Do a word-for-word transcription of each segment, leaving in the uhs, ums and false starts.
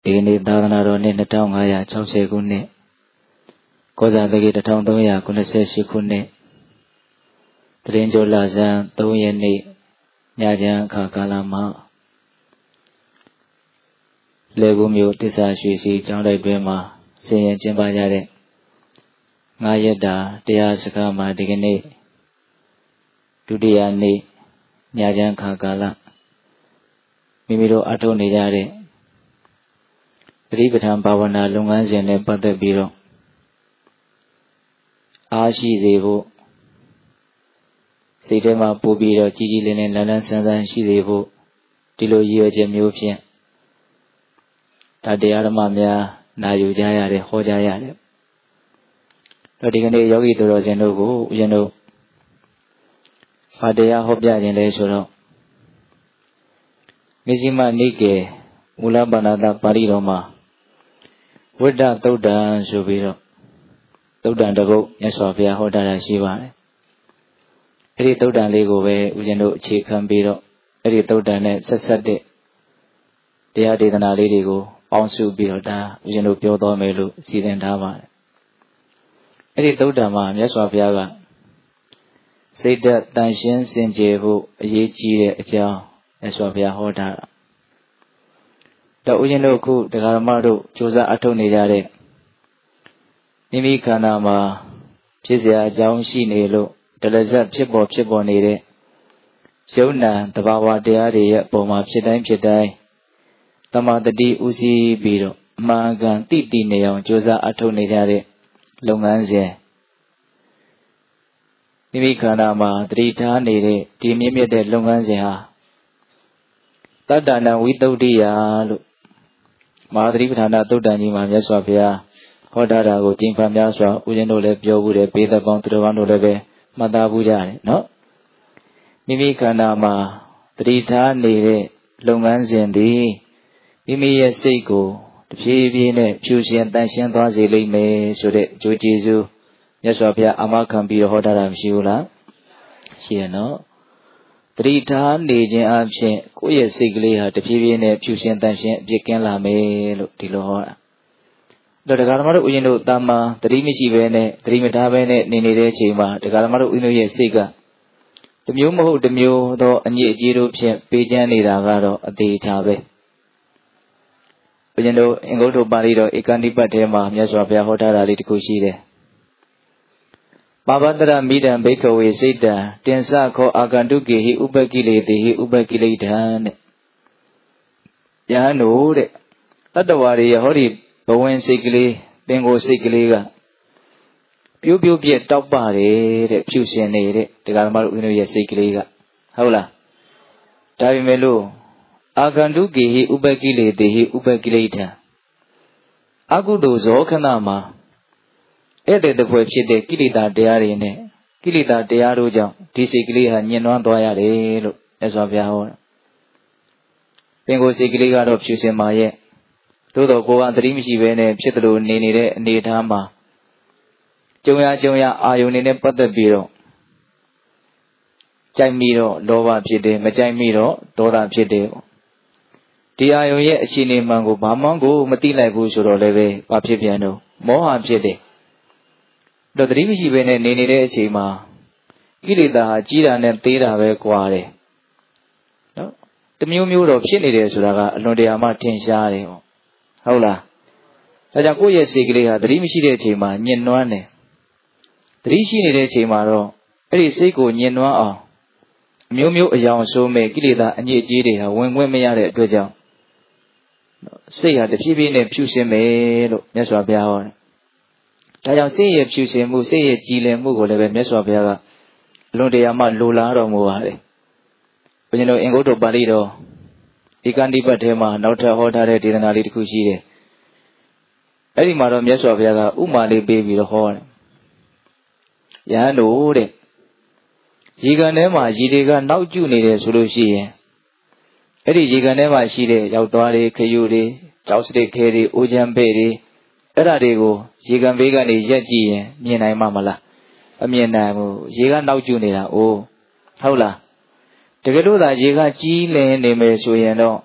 ဒီနေ့သာသနာတော်နှစ်နှစ်nghìn၅trăm၆mươiခုနှစ်ကောဇာတက္ကီတစ်ထောင်သုံးရာခုနှစ်ဆယ့်ရှစ်ခုနှစ်တရင်ကျော်လဆန်းသုံးရက်နေ့ညချမ်းအခါကာလမှာလေကူမျိုးတစ္ဆာရွှေစီကျောင်းတိုက်တွင်မှာဆင်ရင်ကျင်းပကြတဲ့ငါးရက်တာတရားစခန်းမှာဒီကနေ့ဒုတိယနေ့ညချမ်းအခါကာလမိမိတို့အထောက်နေကြတဲ့ပရိပဋ္ဌာန်ဘာဝနာလုပ်ငန်းစဉ်နဲ့ပတ်သက်ပြီးတော့အားရှိစေဖို့စိတ်ထဲမှာပို့ပြီးတော့ကြီးကြီးလင်းလင်းလန်းလန်းဆန်းဆန်းရှိစေဖို့ဒီလိုရည်ရွယ်ချက်မျိုးဖြင့်ဒါတရားဓမ္မများနာယူကြရတယ်ဟောကြားရတယ်တော့ဒီကနေ့ယောဂီသူတော်စင်တို့ကိုဦးဇင်းတို့ဘာတရားဟောပြခြင်းလဲဆိုတော့မဇ္ဈိမနိကေမူလပါဏာတပါဠိတော်မှာဝိတ္တသုတ်တံဆိုပြီးတော့သုတ်တံတစ်ပုဒ်မြတ်စွာဘုရားဟောတာရှိပါတယ်အဲ့ဒီသုတ်တံလေးကိုပဲဦးဇင်းတို့အခြေခံပြီးတော့အဲ့ဒီသုတ်တံနဲ့ဆက်ဆက်တဲ့တရားဒေသနာလေးတွေကိုပေါင်းစုပြီးတော့ဒါဦးဇင်းတို့ပြောတော်မယ်လို့စီစဉ်ထားပါတယ်အဲ့ဒီသုတ်တံမှာမြတ်စွာဘုရားကစိတ်ဓာတ်တန်ရှင်းစင်ကြယ်ဖို့အရေးကြီးတဲ့အကြောင်းမြတ်စွာဘုရားဟောတာတော့ဦးဇင်းတို့အခုတရားဓမ္မတို့ကြိုးစားအထောက်နေကြတဲ့မိမိခန္ဓာမှာဖြစ်เสียအကြောင်းရှိနေလို့တလဇတ်ဖြစ်ပေါ်ဖြစ်ပေါ်နေတဲ့ယုံနာတဘာဝတရားတွေရဲ့ပုံမှာဖြစ်တိုင်းဖြစ်တိုင်းတမာတတိဥစည်းပြီးတော့အမှန်ကန်တိတိနေအောင်ကြိုးစားအထောက်နေကြတဲ့လုပ်ငန်းစဉ်မိမိခန္ဓာမှာတတိထားနေတဲ့ဒီမြင့်မြတ်တဲ့လုပ်ငန်းစဉ်ဟာတတ္တနာဝိတ္တုဒ္ဓိယလို့မဟာသတိပဋ္ဌာန်သုတ်တံကြီးမှာမြတ်စွာဘုရားဟောထားတာကိုကျင့်ဖန်များစွာဦးဇင်းတို့လည်းပြောဘူးတယ်ပေသက်ပေါင်းသူတော်ကောင်းတို့လည်းပဲမှတ်သားဘူးကြတယ်နော်မိမိခန္ဓာမှာတတိထားနေတဲ့လုပ်ငန်းစဉ်သည်မိမိရဲ့စိတ်ကိုတဖြည်းဖြည်းနဲ့ဖြူရှင်တန်ရှင်းသွားစေလိမ့်မယ်ဆိုတဲ့အကျိုးကျေးဇူးမြတ်စွာဘုရားအာမခံပြီးတော့ဟောထားတာမရှိဘူးလားရှိရနော်တတိထားနေခြင်းအပြင်ကိုယ့်ရဲ့စိတ်ကလေးဟာတဖြည်းဖြည်းနဲ့ဖြူရှင်တန်ရှင်းအပြည့်ကင်းလာမယ်လို့ဒီလိုဟောတာတော့တရားဓမ္မတို့ဦးဇင်းတို့တာမန်တတိမရှိဘဲနဲ့တတိမထားဘဲနဲ့နေနေတဲ့အချိန်မှာတရားဓမ္မတို့ဦးဇင်းတို့ရဲ့စိတ်ကတမျိုးမဟုတ်တမျိုးသောအညစ်အကြေးတို့ဖြင့်ပေးချမ်းနေတာကတော့အသေးချာပဲဦးဇင်းတို့အင်္ဂုတ္တပါဠိတော်ဧကဏိပတ်ထဲမှာမြတ်စွာဘုရားဟောထားတာလေးတစ်ခုရှိတယ်ပါပတ္တရမိဒံဘိက္ခဝေစိတ်တံတင်္စခောအာကန္တုကေဟိဥပကိလေတိဟိဥပကိလေထံတဲ့ယဟန်တို့တဲ့တတ္တဝါတွေဟောဒီဘဝင်စိတ်ကလေးပင်ကိုယ်စိတ်ကလေးကပြိုးပြိုးပြက်တောက်ပါတယ်တဲ့ဖြူရှင်နေတဲ့တရားဓမ္မတို့ဦးဇင်းတို့ရဲ့စိတ်ကလေးကဟုတ်လားဒါပေမဲ့လို့အာကန္တုကေဟိဥပကိလေတိဟိဥပကိလေထံအကုသိုလ်ဇောခဏမှာအဲ့တဲ့တပွဲဖြစ်တဲ့ကိလေသာတရားတွေနဲ့ကိလေသာတရားတို့ကြောင့်ဒီစိတ်ကလေးဟာညှဉ်းနှွမ်းသွားရတယ်လို့မြတ်စွာဘုရားဟောတာပင်ကိုယ်စိတ်ကလေးကတော့ဖြူစင်ပါရဲ့သို့တော့ကိုယ်ကသတိမရှိဘဲနဲ့ဖြစ်သလိုနေနေတဲ့အနေအထားမှာကြုံရကြုံရအာယုန်နေနဲ့ပတ်သက်ပြီးတော့ကြိုက်မိတော့လောဘဖြစ်တယ်မကြိုက်မိတော့ဒေါသဖြစ်တယ်ဒီအာယုန်ရဲ့အခြေအနေမှန်ကိုဘာမှကိုမသိလိုက်ဘူးဆိုတော့လည်းပဲဘာဖြစ်ပြန်တော့မောဟဖြစ်တယ်တော့သတိမရှိဘဲနဲ့နေနေတဲ့အချိန်မှာကိလေသာဟာကြီးတာနဲ့သေးတာပဲကွာတယ်နော်တမျိုးမျိုးတော့ဖြစ်နေတယ်ဆိုတာကအလွန်တရာမှထင်ရှားတယ်ဟုတ်လားဒါကြောင့်ကိုယ့်ရဲ့စိတ်ကလေးဟာသတိမရှိတဲ့အချိန်မှာညှဉ်းနှွမ်းတယ်သတိရှိနေတဲ့အချိန်မှာတော့အဲ့ဒီစိတ်ကိုညှဉ်းနှွမ်းအောင်အမျိုးမျိုးအယောင်ဆိုးမဲ့ကိလေသာအညစ်အကြေးတွေဟာဝင်ခွင့်မရတဲ့အတွက်ကြောင့်စိတ်ဟာတဖြည်းဖြည်းနဲ့ဖြူစင်မယ်လို့မြတ်စွာဘုရားဟောတယ်ဒါကြောင့်စိတ်ရဲ့ဖြူစင်မှုစိတ်ရဲ့ကြည်လင်မှုကိုလည်းပဲမြတ်စွာဘုရားကအလွန်တရာမှလိုလားတော်မူပါတယ်ဘုရားတို့အင်္ဂုတ္တပါဠိတော်ဧကဏိပတ်ထဲမှာနောက်ထပ်ဟောထားတဲ့ဒေသနာလေးတစ်ခုရှိတယ်အဲ့ဒီမှာတော့မြတ်စွာဘုရားကဥမာလေးပေးပြီးတော့ဟောတယ်ယဟန်တို့တဲ့ရေကန်ထဲမှာရေတွေကနောက်ကျနေတယ်ဆိုလို့ရှိရင်အဲ့ဒီရေကန်ထဲမှာရှိတဲ့ရောက်သွားတွေခရုတွေကြောက်စရိတ်ခဲတွေအိုးချမ်းပဲ့တွေအဲ့ဒါတွေကိုရေကန်ဘေးကနေရက်ကြည့်ရင်မြင်နိုင်မှာမလားအမြင်နိုင်ဘူးရေကနောက်ကျနေတာအိုးဟုတ်လားတကယ်လို့သာရေကကြီးလင်းနေမယ်ဆိုရင်တော့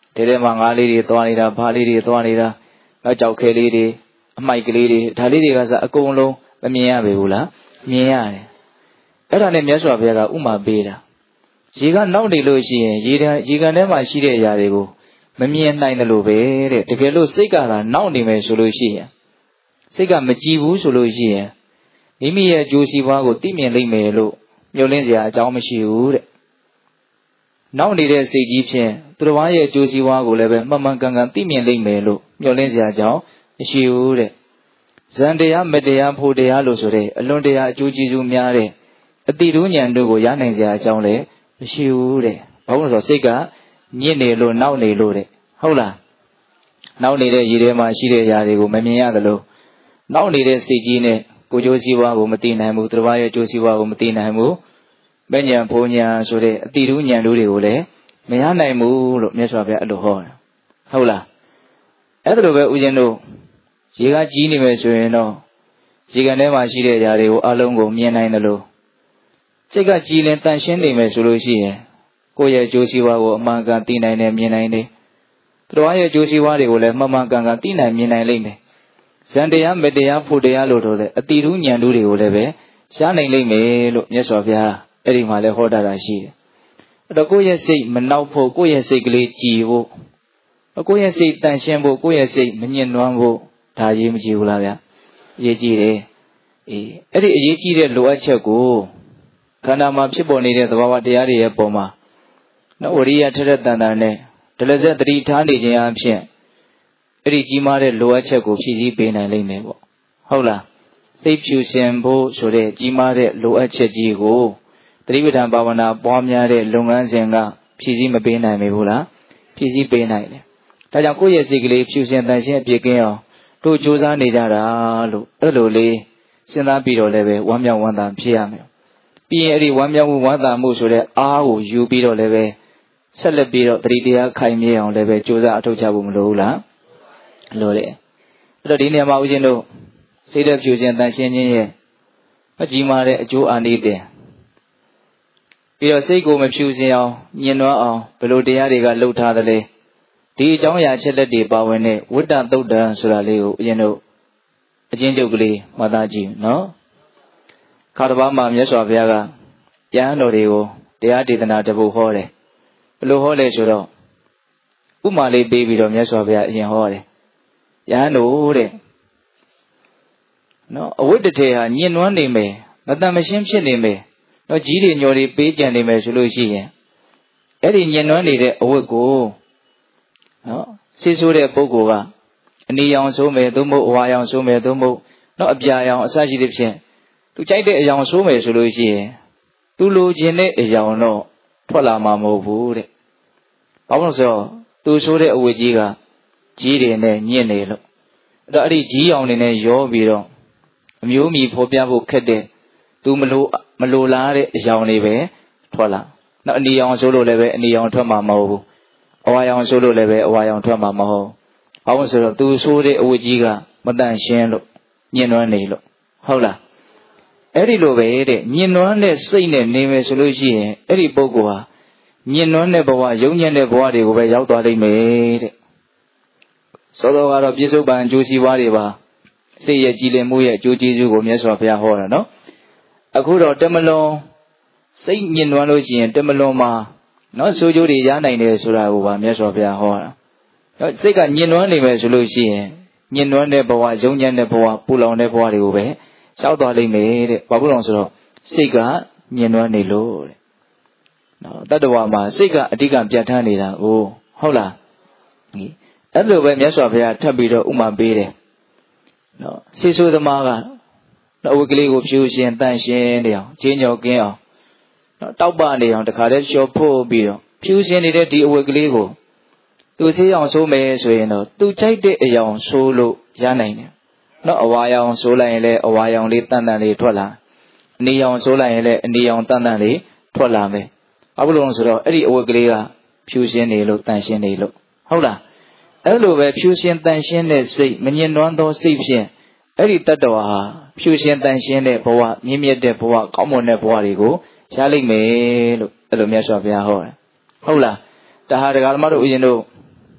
ဒီထဲမှာငါးလေးတွေသွားနေတာဖားလေးတွေသွားနေတာနောက်ကြောက်ခဲလေးတွေအမိုက်ကလေးတွေဒါလေးတွေကစအကုန်လုံးမမြင်ရပေဘူးလားမြင်ရတယ်အဲ့ဒါနဲ့မြတ်စွာဘုရားကဥမာပေးတာရေကနောက်နေလို့ရှိရင်ရေရေကန်ထဲမှာရှိတဲ့အရာတွေကိုမမြင်နိုင်တယ်လို့ပဲတဲ့တကယ်လို့စိတ်ကသာနောက်နေမယ်ဆိုလို့ရှိရင်စိတ်ကမကြည်ဘူးဆိုလို့ရှိရင်မိမိရဲ့အကျိုးစီးပွားကိုသိမြင်လိမ့်မယ်လို့မျှော်လင့်စရာအကြောင်းမရှိဘူးတဲ့နောက်နေတဲ့စိတ်ကြီးဖြင့်သူတော်ဘာရဲ့အကျိုးစီးပွားကိုလည်းပဲမှန်မှန်ကန်ကန်သိမြင်လိမ့်မယ်လို့မျှော်လင့်စရာအကြောင်းမရှိဘူးတဲ့ဇန်တရားမတရားဖို့တရားလို့ဆိုတဲ့အလွန်တရာအကျိုးကျေးဇူးများတဲ့အတိတို့ဉာဏ်တို့ကိုရနိုင်စရာအကြောင်းလည်းမရှိဘူးတဲ့ဘာလို့လဲဆိုတော့စိတ်ကညစ်နေလို့နောက်နေလို့တဲ့ဟုတ်လားနောက်နေတဲ့ရေထဲမှာရှိတဲ့အရာတွေကိုမမြင်ရသလိုနောက်နေတဲ့စိတ်ကြီးနဲ့ကိုယ်ကျိုးစီးပွားကိုမသိနိုင်ဘူးသူတော်ဘာရဲ့ကျိုးစီးပွားကိုမသိနိုင်ဘူးမဉဏ်ဘုံဉဏ်ဆိုတဲ့အတိတို့ဉာဏ်တို့တွေကိုလည်းမရနိုင်ဘူးလို့မြတ်စွာဘုရားအဲ့လိုဟောတာဟုတ်လားအဲ့ဒါလိုပဲဦးဇင်းတို့ရေကကြီးနေမယ်ဆိုရင်တော့ရေကန်ထဲမှာရှိတဲ့အရာတွေကိုအလုံးကိုမြင်နိုင်တယ်လို့စိတ်ကကြည်လင်တန်ရှင်းနေမယ်ဆိုလို့ရှိရင်ကိုယ့်ရဲ့အကျိုးစီးပွားကိုအမှန်ကန်သိနိုင်တယ်မြင်နိုင်တယ်သူတော်ရဲ့အကျိုးစီးပွားတွေကိုလည်းမှန်မှန်ကန်ကန်သိနိုင်မြင်နိုင်လိမ့်မယ်ဇန်တရားမတရားဖို့တရားလို့တော့လေအတိတို့ဉာဏ်တို့တွေကိုလည်းပဲရှားနိုင်လိမ့်မယ်လို့မြတ်စွာဘုရားအဲ့ဒီမှာလည်းဟောတာတာရှိတယ်အဲ့တော့ကိုယ့်ရဲ့စိတ်မနှောက်ဖို့ကိုယ့်ရဲ့စိတ်ကလေးကြည်ဖို့ကိုယ့်ရဲ့စိတ်တန်ရှင်းဖို့ကိုယ့်ရဲ့စိတ်မညှဉ်းနှွမ်းဖို့ဒါအရေးမကြီးဘူးလားဗျာအရေးကြီးတယ်အေးအဲ့ဒီအရေးကြီးတဲ့လိုအပ်ချက်ကိုခန္ဓာမှာဖြစ်ပေါ်နေတဲ့သဘာဝတရားတွေရဲ့ပုံမှာနော်ဝရိယထက်ထက်တန်တန်နဲ့ဒလဇက်တတိထားနေခြင်းအဖြစ်အဲ့ဒီကြီးမားတဲ့လိုအပ်ချက်ကိုဖြည့်ဆည်းပေးနိုင်လိမ့်မယ်ပေါ့ဟုတ်လားစိတ်ဖြူစင်ဖို့ဆိုတဲ့ကြီးမားတဲ့လိုအပ်ချက်ကြီးကိုတတိပဋ္ဌာန်ဘာဝနာပွားများတဲ့လုပ်ငန်းစဉ်ကဖြည့်ဆည်းမပေးနိုင်ဘူးလားဖြည့်ဆည်းပေးနိုင်တယ်ဒါကြောင့်ကိုယ့်ရဲ့စိတ်ကလေးဖြူစင်တန်ရှင်းအပြည့်ကင်းအောင်တို့ကြိုးစားနေကြတာလို့အဲ့လိုလေးစဉ်းစားပြီးတော့လည်းပဲဝမ်းမြောက်ဝမ်းသာဖြစ်ရမယ်ပြီးရင်အဲ့ဒီဝမ်းမြောက်မှုဝမ်းသာမှုဆိုတဲ့အားကိုယူပြီးတော့လည်းပဲဆက်လက်ပြီးတော့တတိတရားခိုင်မြဲအောင်လည်းပဲကြိုးစားအထောက်ချဖို့မလိုဘူးလားလိုတယ်အဲ့တော့ဒီနေရာမှာဦးဇင်းတို့စိတ်ဓာတ်ဖြူစင်တန်ရှင်းခြင်းရဲ့အကြီးမားတဲ့အကျိုးအာနိသင်ပြီးတော့စိတ်ကိုမဖြူစင်အောင်ညှဉ်းနှွမ်းအောင်ဘယ်လိုတရားတွေကလှုပ်ထားသလဲဒီအကြောင်းအရာချက်လက်တွေပါဝင်တဲ့ဝိတ္တသုတ်တံဆိုတာလေးကိုဦးဇင်းတို့အချင်းချုပ်ကလေးမှတ်သားကြည့်နော်ခါတစ်ပါးမှာမြတ်စွာဘုရားကယဟန်တော်တွေကိုတရားဒေသနာတပုတ်ဟောတယ်ဘယ်လိုဟောလဲဆိုတော့ဥမာလေးပေးပြီးတော့မြတ်စွာဘုရားအရင်ဟောတယ်ယဟန်တို့တဲ့နော်အဝိတ္တထေဟာညှဉ်းနှွမ်းနေမယ်မတန်မရှင်းဖြစ်နေမယ်နော်ကြီးတွေညော်တွေပေးကြံနေမယ်ဆိုလို့ရှိရင်အဲ့ဒီညှဉ်းနှွမ်းနေတဲ့အဝိတ္ကိုနော်ဆေးဆိုးတဲ့ပုဂ္ဂိုလ်ကအနီရောင်ဆိုးမယ်သို့မဟုတ်အဝါရောင်ဆိုးမယ်သို့မဟုတ်နော်အပြာရောင်အစရှိတဲ့ဖြင့်သူကြိုက်တဲ့အရောင်ဆိုးမယ်ဆိုလို့ရှိရင်သူလိုချင်တဲ့အရောင်တော့ထွက်လာမှာမဟုတ်ဘူးတဲ့ဘာလို့လဲဆိုတော့သူဆိုးတဲ့အဝိကြီးကကြီးတွေနဲ့ညှင့်နေလို့အဲ့တော့အဲ့ဒီကြီးရောင်တွေနဲ့ရောပြီးတော့အမျိုးမီဖော်ပြဖို့ခက်တဲ့သူမလိုမလိုလားတဲ့အရောင်တွေပဲထွက်လာနော်အနီရောင်ဆိုလို့လည်းပဲအနီရောင်ထွက်မှာမဟုတ်ဘူးအဝါရောင်ဆိုလို့လည်းပဲအဝါရောင်ထွက်မှာမဟုတ်ဘာလို့ဆိုတော့သူဆိုးတဲ့အဝတ်ကြီးကမတန့်ရှင်းလို့ညှဉ်းနှွမ်းနေလို့ဟုတ်လားအဲ့ဒီလိုပဲတဲ့ညှဉ်းနှွမ်းတဲ့စိတ်နဲ့နေမယ်ဆိုလို့ရှိရင်အဲ့ဒီပုဂ္ဂိုလ်ဟာညှဉ်းနှွမ်းတဲ့ဘဝယုံညံ့တဲ့ဘဝတွေကိုပဲရောက်သွားလိမ့်မယ်တဲ့သောတော်ကတော့ပြစ္ဆုတ်ပံအကျိုးစီးပွားတွေပါစိတ်ရဲ့ကြည်လင်မှုရဲ့အကျိုးကျေးဇူးကိုမြတ်စွာဘုရားဟောတာနော်အခုတော့တမလွန်စိတ်ညှဉ်းနှွမ်းလို့ရှိရင်တမလွန်မှာနော်ဆိုးကျိုးတွေရနိုင်တယ်ဆိုတာကိုပါမြတ်စွာဘုရားဟောတာနော်စိတ်ကညှဉ်းနှွမ်းနေမယ်ဆိုလို့ရှိရင်ညှဉ်းနှွမ်းတဲ့ဘဝယုံညံ့တဲ့ဘဝပူလောင်တဲ့ဘဝတွေကိုပဲရောက်သွားလိမ့်မယ်တဲ့ဘာလို့လဲဆိုတော့စိတ်ကညှဉ်းနှွမ်းနေလို့တဲ့နော်တတ္တဝါမှာစိတ်ကအဓိကပြတ်ထန်းနေတာကိုဟုတ်လားအဲ့လိုပဲမြတ်စွာဘုရားထပ်ပြီးတော့ဥမာပေးတယ်နော်ဆေးဆိုးသမားကနော်အဝတ်ကလေးကိုဖြူရှင်တန့်ရှင်းနေအောင်ချင်းညောကင်းအောင်နော်တောက်ပနေအောင်တခါတည်းလျှော်ဖို့ပြီးတော့ဖြူရှင်နေတဲ့ဒီအဝတ်ကလေးကိုသူဆေးရောင်ဆိုးမယ်ဆိုရင်တော့သူကြိုက်တဲ့အရောင်ဆိုးလို့ရနိုင်တယ်နော်အဝါရောင်ဆိုးလိုက်ရင်လည်းအဝါရောင်လေးတန်တန်လေးထွက်လာအနီရောင်ဆိုးလိုက်ရင်လည်းအနီရောင်တန်တန်လေးထွက်လာမယ်ဘာလို့လဲဆိုတော့အဲ့ဒီအဝတ်ကလေးကဖြူရှင်နေလို့တန့်ရှင်းနေလို့ဟုတ်လားအဲ့လိုပဲဖြူရှင်တန့်ရှင်းတဲ့စိတ်မညှဉ်းနှွမ်းသောစိတ်ဖြင့်အဲ့ဒီတတ္တဝါဟာဖြူရှင်တန့်ရှင်းတဲ့ဘဝမြင့်မြတ်တဲ့ဘဝကောင်းမွန်တဲ့ဘဝတွေကိုရလိမ့်မယ်လို့အဲ့လိုမြတ်စွာဘုရားဟောတယ်ဟုတ်လားတဟာဒကာဓမ္မတို့ဦးဇင်းတို့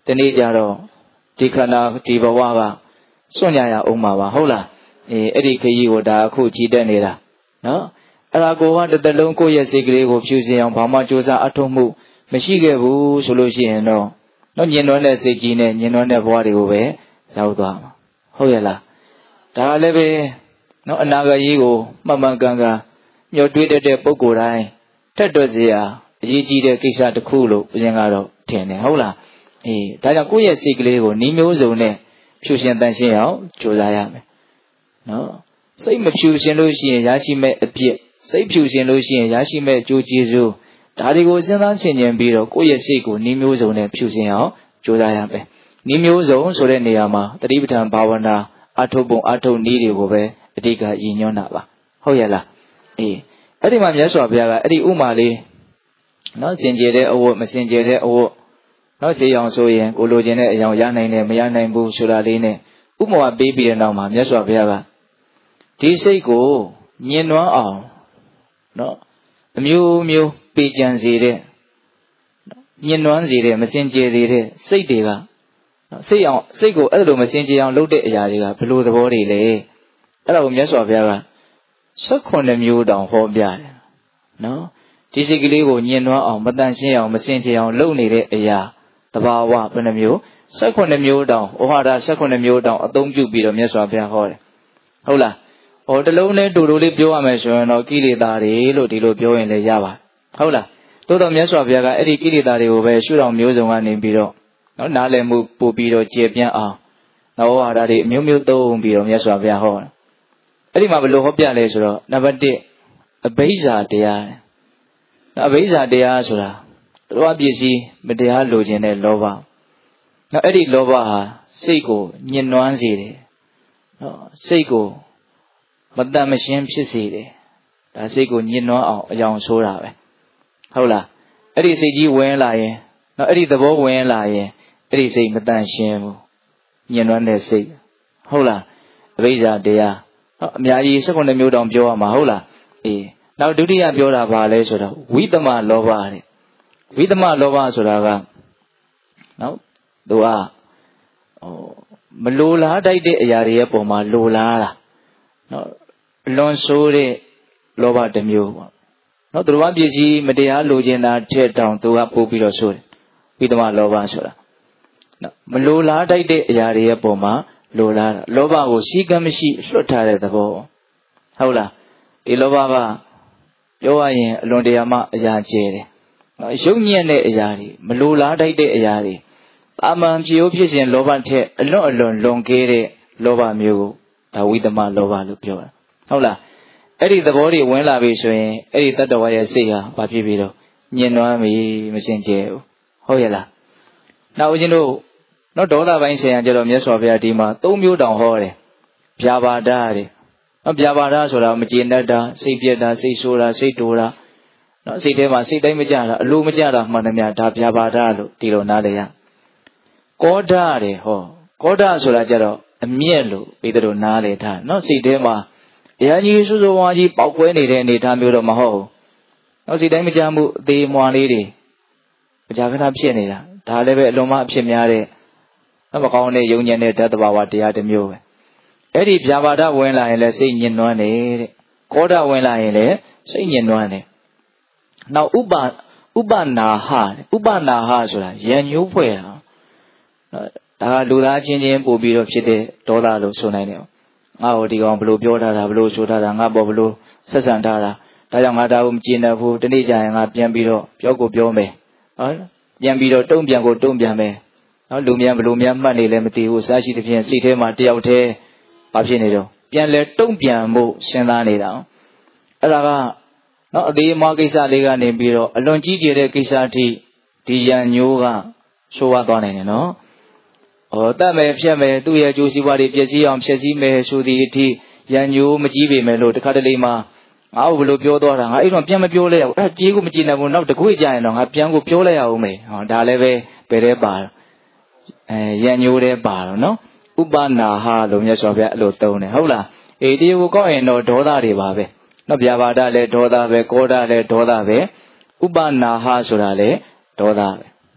တနေ့ကြတော့ဒီခန္ဓာဒီဘဝကစွန့်ကြရအောင်ပါပါဟုတ်လားအေးအဲ့ဒီခရီးကိုဒါအခုကြည်တက်နေတာနော်အဲ့ဒါကိုကတစ်သက်လုံးကိုယ့်ရဲ့စိတ်ကလေးကိုဖြူစင်အောင်ဘာမှကြိုးစားအထောက်မှုမရှိခဲ့ဘူးဆိုလို့ရှိရင်တော့နော်ညင်နွမ်းတဲ့စိတ်ကြီးနဲ့ညင်နွမ်းတဲ့ဘဝတွေကိုပဲရောက်သွားမှာဟုတ်ရဲ့လားဒါလည်းပဲနော်အနာဂတ်ကြီးကိုမှန်မှန်ကန်ကန်မျှော်တွေးတတ်တဲ့ပုဂ္ဂိုလ်တိုင်းထက်တွက်စရာအရေးကြီးတဲ့ကိစ္စတစ်ခုလို့ဦးဇင်းကတော့ထင်တယ်ဟုတ်လားအေးဒါကြောင့်ကိုယ့်ရဲ့စိတ်ကလေးကိုနှီးမျိုးစုံနဲ့ဖြူရှင်တန်ရှင်းအောင်ကြိုးစားရမယ်နော်စိတ်မဖြူရှင်လို့ရှိရင်ရရှိမဲ့အပြစ်စိတ်ဖြူရှင်လို့ရှိရင်ရရှိမဲ့အကျိုးကျေးဇူးဒါတွေကိုစဉ်းစားဆင်ခြင်ပြီးတော့ကိုယ့်ရဲ့စိတ်ကိုနှီးမျိုးစုံနဲ့ဖြူရှင်အောင်ကြိုးစားရမယ်နှီးမျိုးစုံဆိုတဲ့နေရာမှာတတိပဋ္ဌာန်ဘာဝနာအထုပ်ပုံအထုပ်နည်းတွေကိုပဲအဓိကရည်ညွှန်းတာပါဟုတ်ရဲ့လားအေးအဲ့ဒီမှာမြတ်စွာဘုရားကအဲ့ဒီဥမာလေးနော်စင်ကြယ်တဲ့အဝတ်မစင်ကြယ်တဲ့အဝတ်နော်စေအောင်ဆိုရင်ကိုလိုချင်တဲ့အရာရနိုင်တယ်မရနိုင်ဘူးဆိုတာလေးနဲ့ဥပမာပေးပြီးတဲ့နောက်မှာမြတ်စွာဘုရားကဒီစိတ်ကိုညင်နွမ်းအောင်နော်အမျိုးမျိုးပေကြံစေတဲ့ညင်နွမ်းစေတဲ့မစင်ကြယ်စေတဲ့စိတ်တွေကစိတ်အောင်စိတ်ကိုအဲ့လိုမစင်ကြယ်အောင်လုပ်တဲ့အရာတွေကဘယ်လိုသဘောတွေလဲအဲ့ဒါကိုမြတ်စွာဘုရားက၁၈မျိုးတောင်ဟောပြတယ်နော်ဒီစိတ်ကလေးကိုညင်နွမ်းအောင်မတန်ရှင်းအောင်မစင်ကြယ်အောင်လုပ်နေတဲ့အရာတဘာဝဘယ်နှမျိုး၁၈မျိုးတောင်ဩဟာဒ၁၈မျိုးတောင်အသုံးပြုပြီးတော့မြတ်စွာဘုရားဟောတယ်ဟုတ်လားဟောတလုံးနဲ့တူတူလေးပြောရမယ်ဆိုရင်တော့ကိလေသာတွေလို့ဒီလိုပြောရင်လည်းရပါတယ်ဟုတ်လားသို့တော်မြတ်စွာဘုရားကအဲ့ဒီကိလေသာတွေကိုပဲရှုထောင့်မျိုးစုံကနေပြီးတော့နော်နားလည်မှုပို့ပြီးတော့ကျေပြန့်အောင်နော်ဩဟာဒတွေအမျိုးမျိုးသုံးပြီးတော့မြတ်စွာဘုရားဟောတယ်အဲ့ဒီမှာဘယ်လိုဟောပြလဲဆိုတော့နံပါတ်၁အဘိဇ္ဇာတရားနော်အဘိဇ္ဇာတရားဆိုတာသူတို့အပစ္စည်းမတရားလိုချင်တဲ့လောဘနော်အဲ့ဒီလောဘဟာစိတ်ကိုညှဉ်းနှွမ်းစေတယ်နော်စိတ်ကိုမတန်မရှင်းဖြစ်စေတယ်ဒါစိတ်ကိုညှဉ်းနှွမ်းအောင်အယောင်ဆိုးတာပဲဟုတ်လားအဲ့ဒီစိတ်ကြီးဝင်လာရင်နော်အဲ့ဒီသဘောဝင်လာရင်အဲ့ဒီစိတ်မတန်ရှင်းဘူးညှဉ်းနှွမ်းတဲ့စိတ်ဟုတ်လားအဘိဇ္ဇာတရားနော်အများကြီး၁၈မျိုးတောင်ပြောရမှာဟုတ်လားအေးနောက်ဒုတိယပြောတာဘာလဲဆိုတော့ဝိသမလောဘတဲ့ဝိသမလောဘဆိုတာကနော်သူကဟိုမလိုလားတိုက်တဲ့အရာတွေရဲ့ပုံမှာလိုလားတာနော်အလွန်ဆိုးတဲ့လောဘတစ်မျိုးပေါ့နော်သူတို့ကပစ္စည်းမတရားလိုချင်တာထက်တောင်သူကပို့ပြီးတော့ဆိုးတယ်ဝိသမလောဘဆိုတာနော်မလိုလားတိုက်တဲ့အရာတွေရဲ့ပုံမှာလိုလားတာလောဘကိုစီကံမရှိလွတ်ထားတဲ့သဘောဟုတ်လားဒီလောဘကပြောရရင်အလွန်တရာမှအရာကျဲတယ်နော်ရုပ်ညံ့တဲ့အရာတွေမလိုလားတိုက်တဲ့အရာတွေတာမန်ဖြစ်ဖြစ်ရှင်လောဘထက်အလွန်အလွန်လွန်ကဲတဲ့လောဘမျိုးကိုဒါဝိသမလောဘလို့ပြောတာဟုတ်လားအဲ့ဒီသဘောတွေဝင်လာပြီဆိုရင်အဲ့ဒီတတ္တဝါရဲ့စိတ်ဟာဘာဖြစ်ပြီးတော့ညှဉ်းနှွမ်းပြီမစင်ကြယ်ဘူးဟုတ်ရဲ့လားနောက်ဦးဇင်းတို့နော်ဒေါသပိုင်းဆရာကျတော့မြတ်စွာဘုရားဒီမှာ၃မျိုးတောင်ဟောတယ်ဗျာပါဒတဲ့နော်ဗျာပါဒဆိုတာမကျေနပ်တာစိတ်ပြက်တာစိတ်ဆိုးတာစိတ်တိုးတာနော်စိတ်ထဲမှာစိတ်တိုင်းမကြတာအလိုမကြတာမှန်တယ်များဒါဗျာပါဒလို့ဒီလိုနားလည်ရကောဓာတဲ့ဟောကောဓာဆိုတာကျတော့အမျက်လို့ပြီးတော့နားလည်ထားနော်စိတ်ထဲမှာအရာကြီးစိုးစိုးဝါးကြီးပေါက်ကွဲနေတဲ့အနေအထားမျိုးတော့မဟုတ်ဘူးနော်စိတ်တိုင်းမကြမှုအသေးမွာလေးတွေအကြခဏဖြစ်နေတာဒါလည်းပဲအလွန်မှအဖြစ်များတဲ့မကောင်းတဲ့ယုံညံ့တဲ့ဓာတ်တဘာဝတရားတစ်မျိုးပဲအဲ့ဒီဗျာပါဒဝင်လာရင်လည်းစိတ်ညှဉ်းနှွမ်းတယ်တဲ့ကောဓာဝင်လာရင်လည်းစိတ်ညှဉ်းနှွမ်းတယ်နောက်ဥပဥပနာဟဥပနာဟဆိုတာရံညိုးဖွဲ့တာနော်ဒါကလူသားချင်းချင်းပို့ပြီးတော့ဖြစ်တဲ့ဒေါသလို့ဆိုနိုင်တယ်ငါ့ဟိုဒီကောင်ဘလို့ပြောထားတာဘလို့ဆိုထားတာငါပေါ်ဘလို့ဆက်ဆံထားတာဒါကြောင့်ငါဒါကိုမကျေနပ်ဘူးတနေ့ကျရင်ငါပြန်ပြီးတော့ပြောကိုပြောမယ်နော်ပြန်ပြီးတော့တုံ့ပြန်ကိုတုံ့ပြန်မယ်နော်လူမြန်ဘလို့မြန်မှတ်နေလဲမသိဘူးစားရှိတဲ့ဖြင့်စိတ်ထဲမှာတယောက်တည်းဘာဖြစ်နေတော့ပြန်လဲတုံ့ပြန်မှုစဉ်းစားနေတာအဲ့ဒါကနော်အသေးအမွားကိစ္စလေးကနေပြီးတော့အလွန်ကြီးကျယ်တဲ့ကိစ္စအထိဒီရံညိုးကဆိုးဝါးသွားနိုင်တယ်နော်ဟောတတ်မယ်ဖြတ်မယ်သူ့ရဲ့အကျိုးစီးပွားတွေပျက်စီးအောင်ဖျက်ဆီးမယ်ဆိုသည်အထိရံညိုးမကြီးပေမဲ့လို့တခါတလေမှာငါ့ကိုဘယ်လိုပြောသွားတာငါအဲ့တော့ပြန်မပြောလဲရဘူးအဲ့ကြေးကိုမကြည့်နိုင်ဘူးနောက်တကွေ့ကြရင်တော့ငါပြန်ကိုပြောလိုက်ရအောင်မယ်ဟောဒါလည်းပဲဘယ်တဲ့ပါအဲရံညိုးတဲ့ပါတော့နော်ဥပနာဟလို့မြတ်စွာဘုရားအဲ့လိုသုံးတယ်ဟုတ်လားအေးဒီကိုကောက်ရင်တော့ဒေါသတွေပါပဲနော်ဗျာပါဒလည်းဒေါသပဲကောဓာလည်းဒေါသပဲဥပနာဟဆိုတာလည်းဒေါသပဲ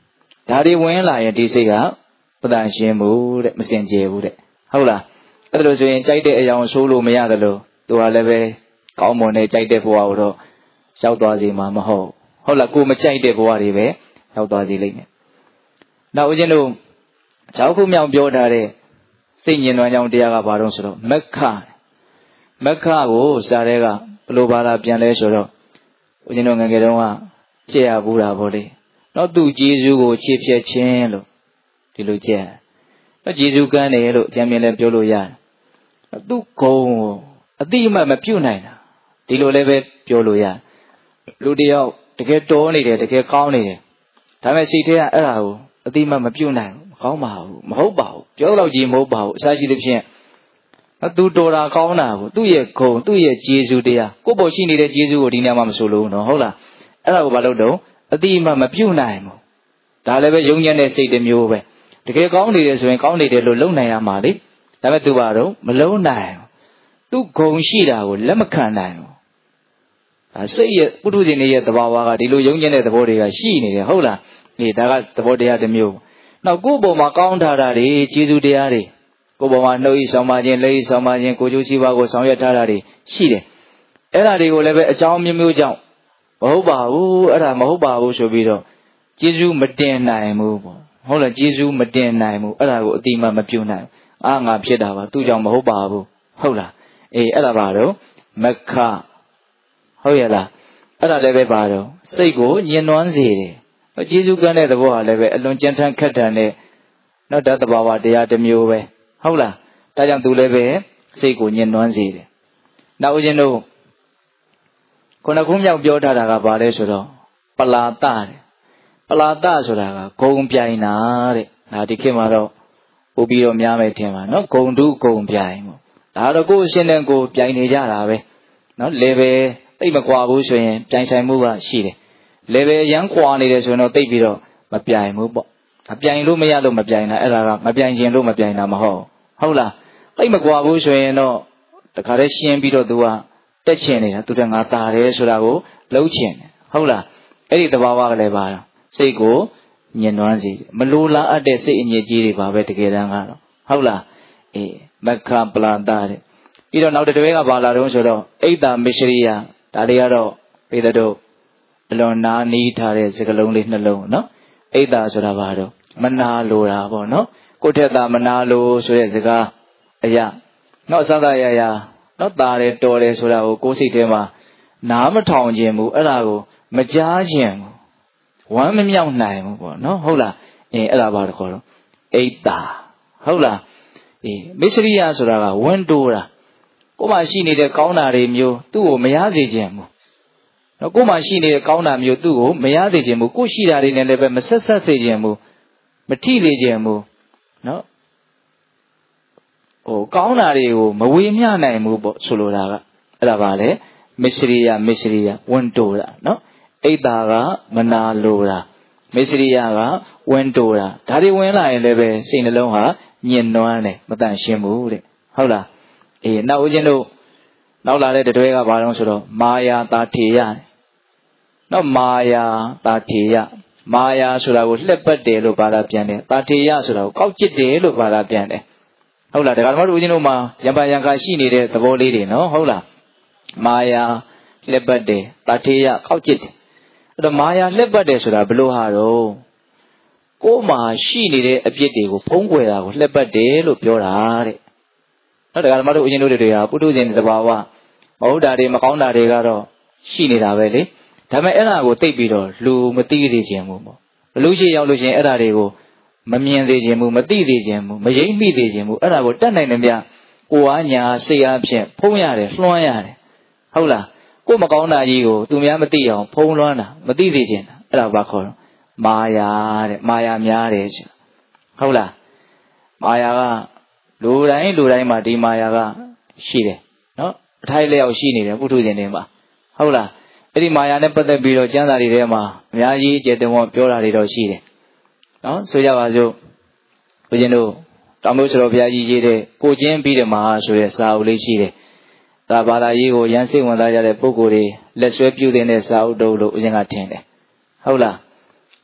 ဒါတွေဝင်လာရင်ဒီစိတ်ကမတန်ရှင်းဘူးတဲ့မစင်ကြယ်ဘူးတဲ့ဟုတ်လားအဲ့လိုဆိုရင်ကြိုက်တဲ့အရာကိုဆိုးလို့မရတယ်လို့သူကလည်းပဲကောင်းမွန်တဲ့ကြိုက်တဲ့ဘဝကိုတော့ရောက်သွားစေမှာမဟုတ်ဟုတ်လားကိုမကြိုက်တဲ့ဘဝတွေပဲရောက်သွားစေလိမ့်မယ်နောက်ဦးဇင်းတို့၆ခုမြောက်ပြောထားတဲ့စိတ်ညင်နွမ်းကြောင်းတရားကဘာလို့ဆိုတော့မက္ခမက္ခကိုစာရဲကဘလို့ဘာသာပြန်လဲဆိုတော့ဦးဇင်းတို့ငယ်ငယ်တုန်းကကြည့်ရဘူးတာဗောလေနော်သူကျေးဇူးကိုချေဖြတ်ခြင်းလို့ဒီလိုကြည့်နော်ကျေးဇူးကမ်းတယ်လို့အကျမ်းမြင်လည်းပြောလို့ရတယ်သူဂုံကိုအတိအမှတ်မပြုတ်နိုင်တာဒီလိုလည်းပဲပြောလို့ရတယ်လူတယောက်တကယ်တော်နေတယ်တကယ်ကောင်းနေတယ်ဒါပေမဲ့စိတ်ထဲကအဲ့ဒါကိုအတိအမှတ်မပြုတ်နိုင်ဘူးမကောင်းပါဘူးမဟုတ်ပါဘူးပြောတော့ကြီးမဟုတ်ပါဘူးအစရှိသဖြင့်သူတော်တာကောင်းတာကိုသူ့ရဲ့ဂုံသူ့ရဲ့ကျေးဇူးတရားကိုယ့်ပေါ်ရှိနေတဲ့ကျေးဇူးကိုဒီနေရာမှာမဆိုလို့နော်ဟုတ်လားအဲ့ဒါကိုဘာလို့တော့အတိအမှတ်မပြုတ်နိုင်ဘူးဒါလည်းပဲယုံညံ့တဲ့စိတ်တစ်မျိုးပဲတကယ်ကောင်းနေတယ်ဆိုရင်ကောင်းနေတယ်လို့လုံနိုင်ရမှာလေဒါပေမဲ့သူဘာတော့မလုံနိုင်သူဂုံရှိတာကိုလက်မခံနိုင်ဘူးဒါစိတ်ရဲ့ပုထုဇဉ်ရဲ့သဘာဝကဒီလိုယုံညံ့တဲ့သဘောတွေကရှိနေတယ်ဟုတ်လားဒီဒါကသဘောတရားတစ်မျိုးနောက်ကိုယ့်ပေါ်မှာကောင်းထားတာတွေကျေးဇူးတရားတွေကိုယ့်ပေါ်မှာနှုတ်ဤဆောင်ပါခြင်းလက်ဤဆောင်ပါခြင်းကိုယ်ကျိုးစီးပွားကိုဆောင်ရွက်ထားတာတွေရှိတယ်အဲ့ဒါတွေကိုလည်းပဲအကြောင်းမျိုးမျိုးကြောင့်မဟုတ်ပါဘူးအဲ့ဒါမဟုတ်ပါဘူးဆိုပြီးတော့ကျေးဇူးမတင်နိုင်ဘူးပေါ့ဟုတ်လားကျေးဇူးမတင်နိုင်ဘူးအဲ့ဒါကိုအတိမမပြုတ်နိုင်အာငါဖြစ်တာပါသူ့ကြောင့်မဟုတ်ပါဘူးဟုတ်လားအေးအဲ့ဒါပါတော့မက္ခဟုတ်ရဲ့လားအဲ့ဒါလည်းပဲပါတော့စိတ်ကိုညှဉ်းနှွမ်းစေတယ်ကျေးဇူးကမ်းတဲ့သဘောဟာလည်းပဲအလွန်ကြမ်းတမ်းခက်ထန်တဲ့နောက်တသဘာဝတရားတစ်မျိုးပဲဟုတ်လားဒါကြောင့်သူလည်းပဲစိတ်ကိုညှဉ်းနှွမ်းစေတယ်နောက်ဦးဇင်းတို့ခုနကခုမြောက်ပြောထားတာကဘာလဲဆိုတော့ပလာတတဲ့ပလာတဆိုတာကဂုံပြိုင်တာတဲ့ဒါဒီခေတ်မှာတော့ပို့ပြီးတော့များမယ်ထင်ပါနော်ဂုံတုဂုံပြိုင်ပေါ့ဒါတော့ကိုယ်အရှင်းတဲ့ကိုပြိုင်နေကြတာပဲနော်လေပဲတိတ်မကွာဘူးဆိုရင်ပြိုင်ဆိုင်မှုကရှိတယ်လေပဲရမ်းကွာနေတယ်ဆိုရင်တော့တိတ်ပြီးတော့မပြိုင်ဘူးပေါ့မပြိုင်လို့မရလို့မပြိုင်တာအဲ့ဒါကမပြိုင်ခြင်းလို့မပြိုင်တာမဟုတ်ဟုတ်လားတိတ်မကွာဘူးဆိုရင်တော့တခါတည်းရှင်းပြီးတော့သူကတက်ချင်နေတာသူကငါတာတယ်ဆိုတာကိုလှုပ်ချင်တယ်ဟုတ်လားအဲ့ဒီသဘာဝကလည်းပါတော့စိတ်ကိုညှဉ်းနှွမ်းစေမလိုလားအပ်တဲ့စိတ်အညစ်အကြေးတွေပါပဲတကယ်တမ်းကတော့ဟုတ်လားအေးမက္ခပလန္တတဲ့ပြီးတော့နောက်တစ်တွဲကပါလာတော့ဆိုတော့အိတ်တာမစ္စရိယဒါတွေကတော့ပေတတို့အလွန်နာနီးထားတဲ့စကားလုံးလေးနှလုံးနော်အိတ်တာဆိုတာဘာတော့မနာလိုတာပေါ့နော်ကိုယ့်ထက်သာမနာလိုဆိုတဲ့စကားအရာနော်သသရရနော်ตาတယ်တော်တယ်ဆိုတာကိုကိုယ်စိတ်ထဲမှာနားမထောင်ခြင်းဘူးအဲ့ဒါကိုမကြားခြင်းဘူးဝမ်းမမြောက်နိုင်ဘူးပေါ့နော်ဟုတ်လားအေးအဲ့ဒါပါတော့ခေါ်တော့အိတ်တာဟုတ်လားအေးမစ္စရိယဆိုတာကဝန်တိုးတာကိုယ်မှာရှိနေတဲ့ကောင်းတာတွေမျိုးသူ့ကိုမရစေခြင်းဘူးနော်ကိုယ်မှာရှိနေတဲ့ကောင်းတာမျိုးသူ့ကိုမရစေခြင်းဘူးကိုယ်ရှိတာတွေနဲ့လည်းပဲမဆက်ဆက်စေခြင်းဘူးမထိလေခြင်းဘူးနော်ဟိုကောင်းတာတွေကိုမဝေမျှနိုင်ဘူးပေါ့ဆိုလိုတာကအဲ့ဒါပါလေမစ္စရိယမစ္စရိယဝန်တိုးတာနော်အိတ်တာကမနာလိုတာမစ္စရိယကဝန်တိုးတာဒါတွေဝင်လာရင်လည်းပဲစိတ်နှလုံးဟာညှဉ်းနှွမ်းတယ်မတန်ရှင်းဘူးတဲ့ဟုတ်လားအေးနောက်ဦးဇင်းတို့နောက်လာတဲ့တွဲကဘာလို့ဆိုတော့မာယာတာထေယနော်မာယာတာထေယမာယာဆိုတာကိုလှက်ပတ်တယ်လို့ဘာသာပြန်တယ်တာထေယဆိုတာကိုကောက်ကျစ်တယ်လို့ဘာသာပြန်တယ်ဟုတ်လားဒါကမှတို့ဦးဇင်းတို့မှာရံပါရံခါရှိနေတဲ့သဘောလေးတွေနော်ဟုတ်လားမာယာလှက်ပတ်တယ်တာထေယကောက်ကျစ်တယ်အဲ့တော့မာယာလှက်ပတ်တယ်ဆိုတာဘလို့ဟာတော့ကိုယ်မှာရှိနေတဲ့အပြစ်တွေကိုဖုံးကွယ်တာကိုလှက်ပတ်တယ်လို့ပြောတာတဲ့နော်ဒါကမှတို့ဦးဇင်းတို့တွေဟာပုထုဇဉ်တဘာဝမဟုတ်တာတွေမကောင်းတာတွေကတော့ရှိနေတာပဲလေဒါပေမဲ့အဲ့ဒါကိုသိပြီးတော့လူမသိသေးခြင်းဘူးပေါ့လူရှိရောက်လို့ရှိရင်အဲ့ဒါတွေကိုမမြင်သေးခြင်းဘူးမသိသေးခြင်းဘူးမယိမ့်မိသေးခြင်းဘူးအဲ့ဒါကိုတတ်နိုင်တယ်ဗျကိုယ်အားညာစိတ်အားဖြင့်ဖုံးရတယ်လွှမ်းရတယ်ဟုတ်လားကိုယ်မကောင်းတာကြီးကိုသူများမသိအောင်ဖုံးလွှမ်းတာမသိသေးခြင်းအဲ့ဒါဘာခေါ်တော့မာယာတဲ့မာယာများတယ်ဟုတ်လားမာယာကလူတိုင်းလူတိုင်းမှာဒီမာယာကရှိတယ်နော်အထိုက်လျောက်ရှိနေတယ်ပုထုဇဉ်တွေမှာဟုတ်လားအဲ့ဒီမာယာနဲ့ပတ်သက်ပြီးတော့ကျမ်းစာတွေထဲမှာအများကြီးအကျယ်တဝန်းပြောတာတွေတော့ရှိတယ်နော်ဆိုကြပါစို့ဦးဇင်းတို့တောင်မိုးဆိုတော်ဘုရားကြီးရေးတဲ့ကိုချင်းပြီးတယ်မှာဆိုတဲ့စာအုပ်လေးရှိတယ်ဒါဘာသာရေးကိုရန်စိတ်ဝင်စားကြတဲ့ပုဂ္ဂိုလ်တွေလက်ဆွဲပြုတဲ့စာအုပ်တုပ်လို့ဦးဇင်းကထင်တယ်ဟုတ်လား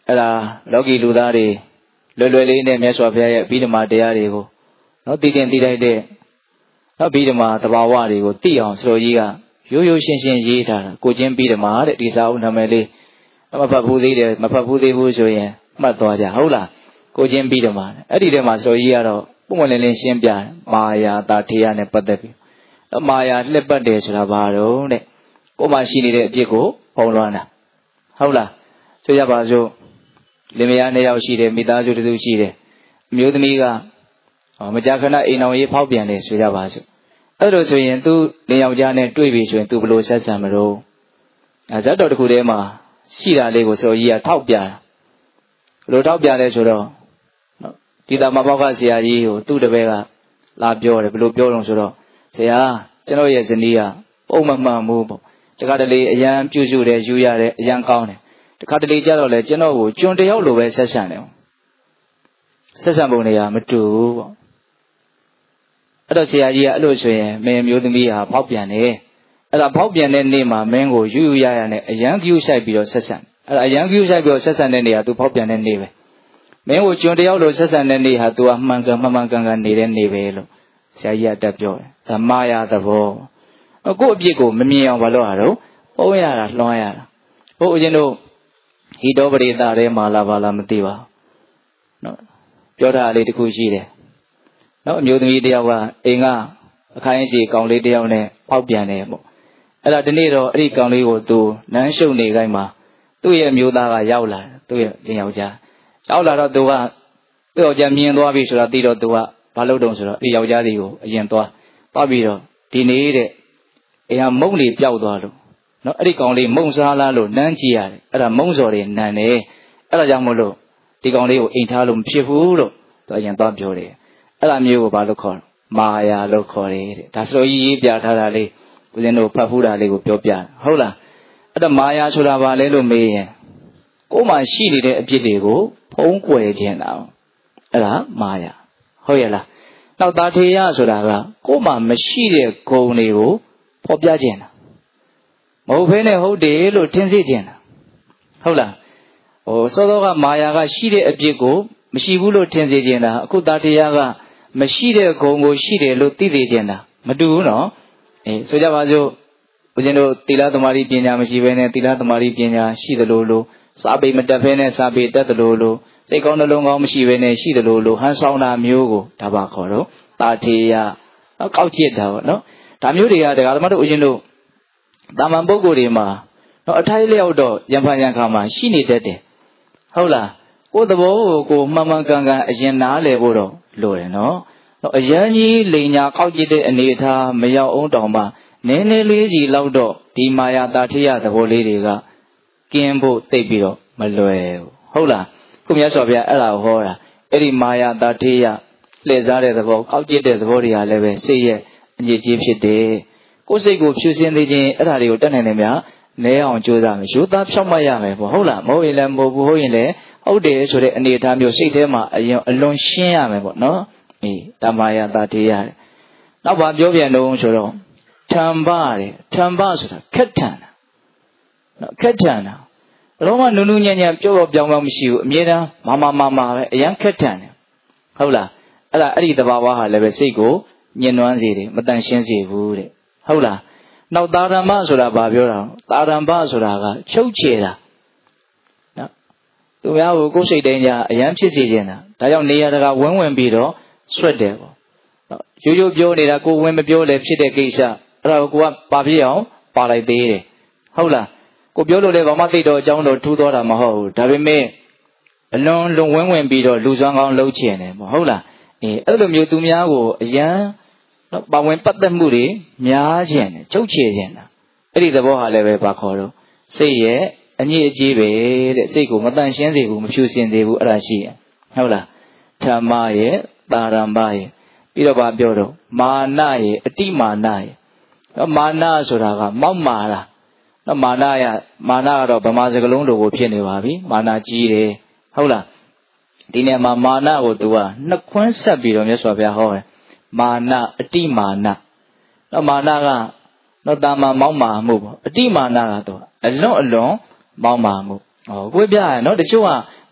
အဲ့ဒါလောကီလူသားတွေလွယ်လွယ်လေးနဲ့မြတ်စွာဘုရားရဲ့အဘိဓမ္မာတရားတွေကိုနော်သိတင်သိလိုက်တဲ့နော်အဘိဓမ္မာသဘာဝတွေကိုသိအောင်ဆိုလိုကြီးကရိုးရိုးရှင်းရှင်းရေးထားတာကိုချင်းပြီးဓမ္မာတဲ့ဒီစာအုပ်နာမည်လေးမဖတ်ဘူးသေးတယ်မဖတ်ဘူးသေးဘူးဆိုရင်မှတ်သွားကြဟုတ်လားကိုချင်းပြီးဓမ္မာအဲ့ဒီထဲမှာဆိုလိုကြီးကတော့ပုံမှန်လင်းလင်းရှင်းပြတယ်မာယာတာထေယနဲ့ပတ်သက်ပြီးမာယာလှက်ပတ်တယ်ဆိုတာဘာတော့တဲ့ကိုမှရှိနေတဲ့အပြစ်ကိုဖုံးလွှမ်းတာဟုတ်လားဆိုရပါစို့လင်မယားနှစ်ယောက်ရှိတယ်မိသားစုတစ်စုရှိတယ်အမျိုးသမီးကမကြာခဏအိမ်တော်ရေးဖောက်ပြန်တယ်ဆိုကြပါစို့အဲ့လိုဆိုရင်သူလင်ယောက်ျားနဲ့တွေ့ပြီဆိုရင်သူဘယ်လိုဆက်ဆံမလို့အဲဇတ်တော်တစ်ခုထဲမှာရှိတာလေးကိုဆိုကြီးကထောက်ပြတာဘယ်လိုထောက်ပြလဲဆိုတော့နော်ဒီတာမဘောက်ကဆရာကြီးကိုသူ့တပည့်ကလာပြောတယ်ဘယ်လိုပြောလို့ဆိုတော့ဆရာကျွန်တော်ရဲ့ဇနီးကပုံမမှန်ဘူးပေါ့တခါတလေအရန်ပြုစုတယ်ယူရတယ်အရန်ကောင်းတယ်တခါတလေကြတော့လေကျွန်တော်ကိုကျွန်တယောက်လိုပဲဆက်ဆံတယ်ဆက်ဆံပုံတွေကမတူဘူးပေါ့အဲ့တော့ဆရာကြီးကအဲ့လိုဆိုရင်မင်းမျိုးသမီးဟာဖောက်ပြန်တယ်အဲ့ဒါဖောက်ပြန်တဲ့နေ့မှာမင်းကိုယူယူရရနဲ့အရန်ကျူးဆိုင်ပြီးတော့ဆက်ဆံအဲ့ဒါအရန်ကျူးဆိုင်ပြီးတော့ဆက်ဆံတဲ့နေ့ဟာ तू ဖောက်ပြန်တဲ့နေ့ပဲမင်းကိုကျွန်တယောက်လိုဆက်ဆံတဲ့နေ့ဟာ तू ကမှန်ကန်မှန်မှန်ကန်ကန်နေတဲ့နေ့ပဲလို့ဆရာကြီးကတက်ပြောတယ်ဓမ္မရသဘောကိုယ့်အပြစ်ကိုမမြင်အောင်ဘာလို့ရတော့ပုံရတာလွှမ်းရတာဘုရားရှင်တို့ဟိတောပရိသထဲမှာလာပါလားမသိပါဘူးနော်ပြောတာလေးတစ်ခုရှိတယ်နော်အမျိုးသမီးတယောက်ကအိမ်ကအခိုင်းအစီကောင်လေးတယောက်နဲ့ပေါက်ပြန်တယ်ပေါ့အဲ့ဒါဒီနေ့တော့အဲ့ဒီကောင်လေးကိုသူနမ်းရှုပ်နေခိုင်းမှာသူ့ရဲ့အမျိုးသားကရောက်လာတယ်သူ့ရဲ့လင်ယောက်ျားရောက်လာတော့သူကသူ့ယောက်ျားမြင်သွားပြီဆိုတာသိတော့သူကဘာလုပ်တုံးဆိုတော့အဲ့ယောက်ျားတွေကိုအရင်သွားသွားပြီးတော့ဒီနေ့တဲ့အိမ်ကမုံလေးပျောက်သွားလို့နော်အဲ့ဒီကောင်လေးမုံစားလားလို့နမ်းကြည့်ရတယ်အဲ့ဒါမုံစော်တွေနန်တယ်အဲ့ဒါကြောင့်မို့လို့ဒီကောင်လေးကိုအိမ်ထားလို့မဖြစ်ဘူးလို့သူအရင်သွားပြောတယ်အဲ့ဒါမျိုးကိုဘာလို့ခေါ်မာယာလို့ခေါ်တယ်တဲ့ဒါဆိုကြီးရေးပြထားတာလေးဦးဇင်းတို့ဖတ်ဖူးတာလေးကိုပြောပြဟုတ်လားအဲ့ဒါမာယာဆိုတာဘာလဲလို့မေးရင်ကိုယ်မှရှိနေတဲ့အဖြစ်တွေကိုဖုံးကွယ်ခြင်းတာအဲ့ဒါမာယာဟုတ်ရဲ့လားနောက်တာထေယဆိုတာကကိုယ်မှမရှိတဲ့ဂုဏ်တွေကိုဖော်ပြခြင်းတာမဟုတ်ဘဲနဲ့ဟုတ်တယ်လို့ထင်စေခြင်းတာဟုတ်လားဟိုစောစောကမာယာကရှိတဲ့အဖြစ်ကိုမရှိဘူးလို့ထင်စေခြင်းတာအခုတာထေယကမရှိတဲ့ဂုဏ်ကိုရှိတယ်လို့သိစေခြင်းတာမတူဘူးနော်အေးဆိုကြပါစို့ဦးဇင်းတို့သီလသမารိပညာမရှိဘဲနဲ့သီလသမารိပညာရှိသလိုလိုစာပေမတက်ဘဲနဲ့စာပေတက်သလိုလိုစိတ်ကောင်းနှလုံးကောင်းမရှိဘဲနဲ့ရှိသလိုလိုဟန်ဆောင်တာမျိုးကိုဒါပါခေါ်တော့တာထေယကောက်ကျစ်တာပေါ့နော်ဒါမျိုးတွေကဒကာသမားတို့ဦးဇင်းတို့တာမန်ပုဂ္ဂိုလ်တွေမှာနော်အထိုက်လျောက်တော့ရံဖန်ရံခါမှာရှိနေတတ်တယ်ဟုတ်လားကိုယ်သဘောကိုကိုမှန်မှန်ကန်ကန်အရင်နားလည်ဖို့တော့လိုတယ်နော်အရန်ကြီးလိန်ညာကောက်ကျစ်တဲ့အနေအထားမရောက်အောင်တောင်မှနည်းနည်းလေးစီလောက်တော့ဒီမာယာတာထေယသဘောလေးတွေကကင်းဖို့သိပြီးတော့မလွယ်ဘူးဟုတ်လားခုမြတ်စွာဘုရားအဲ့ဒါကိုဟောတာအဲ့ဒီမာယာတာထေယလှည့်စားတဲ့သဘောကောက်ကျစ်တဲ့သဘောတွေကလည်းပဲစိတ်ရဲ့အညစ်အကြေးဖြစ်တယ်ကိုယ်စိတ်ကိုဖြူစင်သေးခြင်းအဲ့ဒါတွေကိုတတ်နိုင်တယ်များနဲအောင်ကြိုးစားမယ်ရိုးသားဖြောက်မှတ်ရမယ်ပေါ့ဟုတ်လားမဟုတ်ရင်လည်းမဟုတ်ဘူးဟုတ်ရင်လည်းဟုတ်တယ်ဆိုတဲ့အနေအထားမျိုးစိတ်ထဲမှာအရင်အလွန်ရှင်းရမယ်ပေါ့နော်အေးတမာယာတာထေယတဲ့နောက်ဘာပြောပြန်တော့ဆိုတော့ထံပတဲ့ထံပဆိုတာခက်ထန်တာနော်ခက်ထန်တာဘလုံးမနုနုညံ့ညံ့ပြောတော့ပြောင်းပြောင်းမရှိဘူးအမြဲတမ်းမာမာမာမာပဲအရန်ခက်ထန်တယ်ဟုတ်လားအဲ့ဒါအဲ့ဒီသဘာဝဟာလည်းပဲစိတ်ကိုညှဉ်းနှွမ်းစေတယ်မတန်ရှင်းစေဘူးတဲ့ဟုတ်လားနောက်တာရမဆိုတာဘာပြောတာတာရမဆိုတာကချုပ်ချယ်တာနော်သူများကိုကိုယ်စိတ်တိုင်းကြအရန်ဖြစ်စေခြင်းတာဒါကြောင့်နေရာတကာဝင်းဝင်ပြီးတော့ဆွတ်တယ်ပေါ့နော်ရိုးရိုးပြောနေတာကိုဝင်မပြောလဲဖြစ်တဲ့ကိစ္စအဲ့ဒါကိုကပါပြည့်အောင်ပါလိုက်သေးတယ်ဟုတ်လားကိုပြောလို့လည်းဘာမှသိတော့အကြောင်းတော့ထူးသွားတာမဟုတ်ဘူးဒါပေမဲ့အလွန်လွန်ဝင်းဝင်ပြီးတော့လူစွမ်းကောင်းလှုပ်ချင်တယ်ပေါ့ဟုတ်လားအေးအဲ့လိုမျိုးသူများကိုအရန်နော်ပါဝင်ပတ်သက်မှုတွေများခြင်းတယ်ချုပ်ချယ်ခြင်းတာအဲ့ဒီသဘောဟာလည်းပဲဘာခေါ်တော့စိတ်ရဲ့အညစ်အကြေးပဲတဲ့စိတ်ကိုမတန်ရှင်းစေဘူးမဖြူစင်စေဘူးအဲ့ဒါရှိရင်ဟုတ်လားဓမ္မရဲ့တာရမရဲ့ပြီးတော့ဗာပြောတော့မာနရဲ့အတိမာနရဲ့နော်မာနဆိုတာကမောက်မာတာနော်မာနရမာနကတော့ဗမာစကားလုံးလိုကိုဖြစ်နေပါပြီမာနကြီးတယ်ဟုတ်လားဒီနေရာမှာမာနကိုသူကနှစ်ခွန်းဆက်ပြီးတော့မြတ်စွာဘုရားဟောတယ်မာနအတိမာနနော်မာနကနော်တာမန်မောက်မာမှုပေါ့အတိမာနကတော့အလွန်အလွန်မောက်မာမှုဟောကိုပြရနော်တချို့က